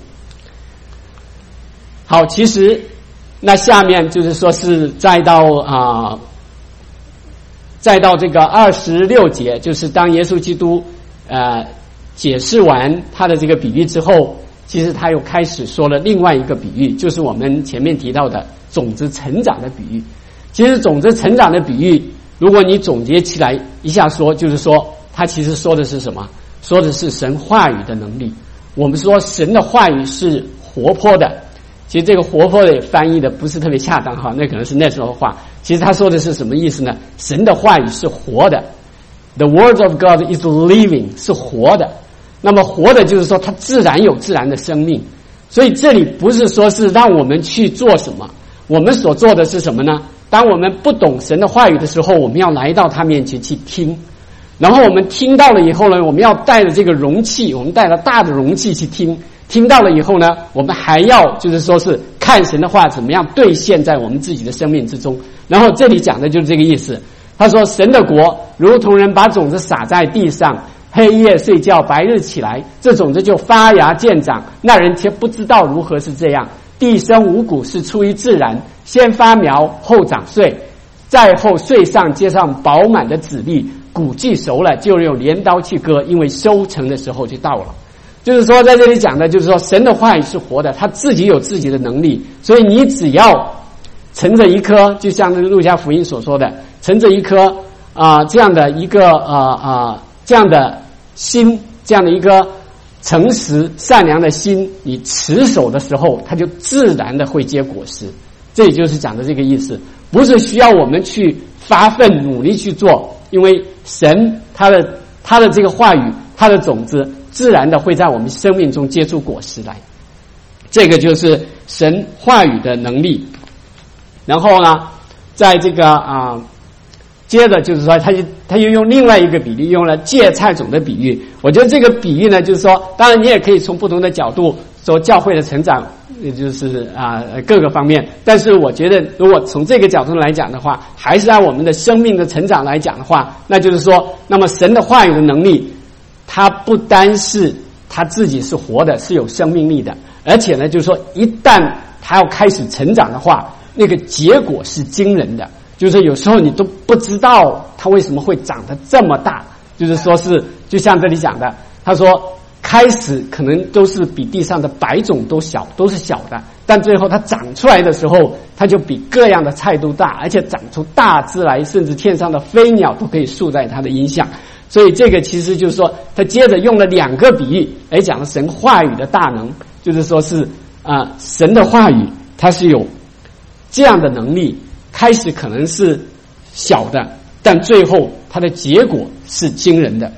好，其实那下面就是说是再到啊、呃，再到这个二十六节，就是当耶稣基督呃解释完他的这个比喻之后，其实他又开始说了另外一个比喻，就是我们前面提到的种子成长的比喻。其实种子成长的比喻，如果你总结起来一下说，就是说他其实说的是什么？说的是神话语的能力。我们说神的话语是活泼的，其实这个活泼的翻译的不是特别恰当哈，那可能是那时候的话。其实他说的是什么意思呢？神的话语是活的， The word of God is living， 是活的。那么活的就是说它自然有自然的生命，所以这里不是说是让我们去做什么，我们所做的是什么呢？当我们不懂神的话语的时候，我们要来到他面前去听，然后我们听到了以后呢，我们要带着这个容器，我们带了大的容器去听，听到了以后呢，我们还要就是说是看神的话怎么样兑现在我们自己的生命之中。然后这里讲的就是这个意思，他说神的国如同人把种子撒在地上，黑夜睡觉，白日起来，这种子就发芽见长，那人却不知道如何是这样。地生五谷是出于自然，先发苗，后长穗，再后穗上结上饱满的籽粒，谷既熟了，就用镰刀去割，因为收成的时候就到了。就是说在这里讲的就是说神的话语是活的，他自己有自己的能力，所以你只要乘着一颗，就像路加福音所说的，乘着一颗啊、呃、这样的一个啊啊、呃呃、 这样的心，这样的一个诚实善良的心，你持守的时候，它就自然的会结果实。这也就是讲的这个意思，不是需要我们去发奋努力去做，因为神他的他的这个话语，他的种子自然的会在我们生命中结出果实来。这个就是神话语的能力。然后呢，在这个啊、呃，接着就是说，他就他又用另外一个比喻，用了芥菜种的比喻。我觉得这个比喻呢，就是说，当然你也可以从不同的角度说教会的成长，也就是啊、呃、各个方面。但是我觉得，如果从这个角度来讲的话，还是按我们的生命的成长来讲的话，那就是说，那么神的话语的能力，它不单是他自己是活的，是有生命力的，而且呢，就是说，一旦他要开始成长的话，那个结果是惊人的。就是有时候你都不知道它为什么会长得这么大，就是说是就像这里讲的，他说开始可能都是比地上的百种都小，都是小的，但最后它长出来的时候，它就比各样的菜都大，而且长出大枝来，甚至天上的飞鸟都可以宿在它的荫下。所以这个其实就是说，他接着用了两个比喻来讲了神话语的大能，就是说是啊、呃，神的话语它是有这样的能力。开始可能是小的，但最后它的结果是惊人的。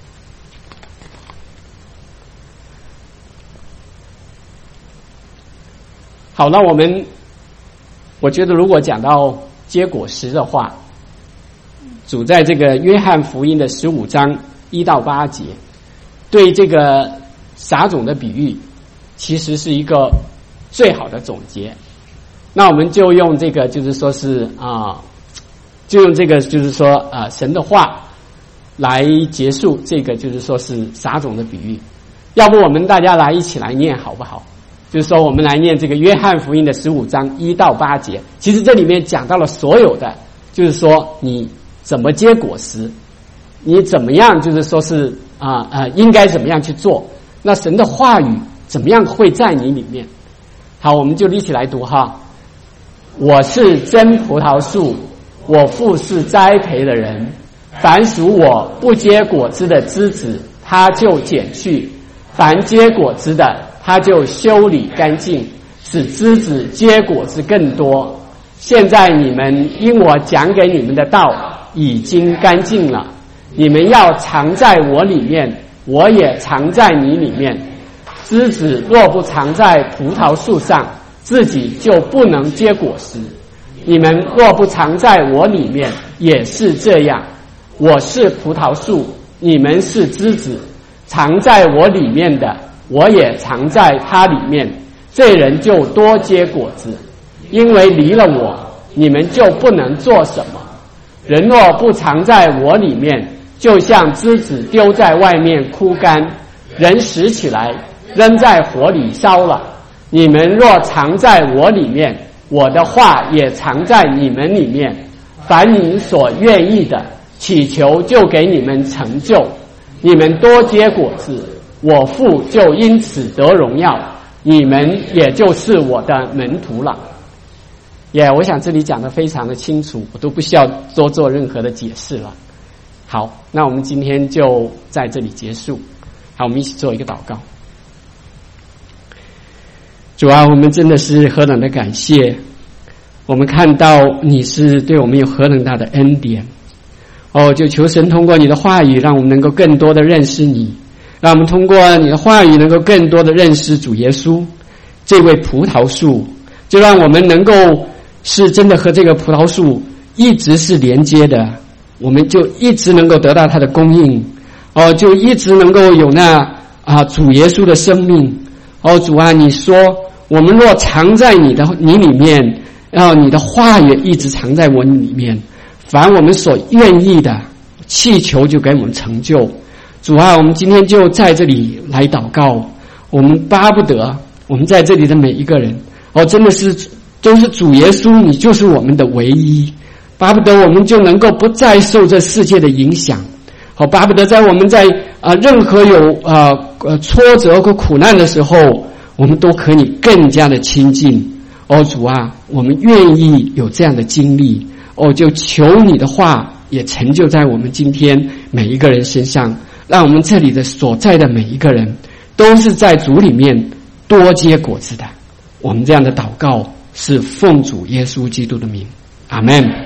好，那我们我觉得如果讲到结果实的话，主在这个约翰福音的十五章一到八节，对这个撒种的比喻，其实是一个最好的总结。那我们就用这个，就是说是啊，就用这个，就是说啊，神的话来结束这个，就是说是撒种的比喻。要不我们大家来一起来念好不好？就是说我们来念这个约翰福音的十五章一到八节。其实这里面讲到了所有的，就是说你怎么结果实，你怎么样，就是说是啊啊，应该怎么样去做。那神的话语怎么样会在你里面？好，我们就一起来读哈。我是真葡萄树，我父是栽培的人。凡属我不结果子的枝子，他就剪去；凡结果子的，他就修理干净，使枝子结果子更多。现在你们因我讲给你们的道已经干净了，你们要藏在我里面，我也藏在你里面。枝子若不藏在葡萄树上，自己就不能结果实。你们若不藏在我里面，也是这样。我是葡萄树，你们是枝子，藏在我里面的，我也藏在他里面，这人就多结果子。因为离了我，你们就不能做什么。人若不藏在我里面，就像枝子丢在外面枯干，人拾起来扔在火里烧了。你们若藏在我里面，我的话也藏在你们里面。凡你所愿意的，祈求就给你们成就。你们多结果子，我父就因此得荣耀，你们也就是我的门徒了。也、yeah, 我想这里讲得非常的清楚，我都不需要多做任何的解释了。好，那我们今天就在这里结束。好，我们一起做一个祷告。主啊，我们真的是何等的感谢，我们看到你是对我们有何等大的恩典。哦，就求神通过你的话语，让我们能够更多的认识你，让我们通过你的话语能够更多的认识主耶稣这位葡萄树，就让我们能够是真的和这个葡萄树一直是连接的，我们就一直能够得到它的供应，哦，就一直能够有那啊主耶稣的生命。哦，主啊，你说我们若藏在你的你里面，然后你的话也一直藏在我里面，凡我们所愿意的祈求就给我们成就。主啊，我们今天就在这里来祷告，我们巴不得我们在这里的每一个人，哦，真的是都是主耶稣，你就是我们的唯一，巴不得我们就能够不再受这世界的影响，好，巴不得在我们在啊、呃、任何有啊 呃, 呃挫折和苦难的时候，我们都可以更加的亲近。哦，主啊，我们愿意有这样的经历，哦，就求你的话也成就在我们今天每一个人身上，让我们这里的所在的每一个人都是在主里面多结果子的。我们这样的祷告是奉主耶稣基督的名，阿们。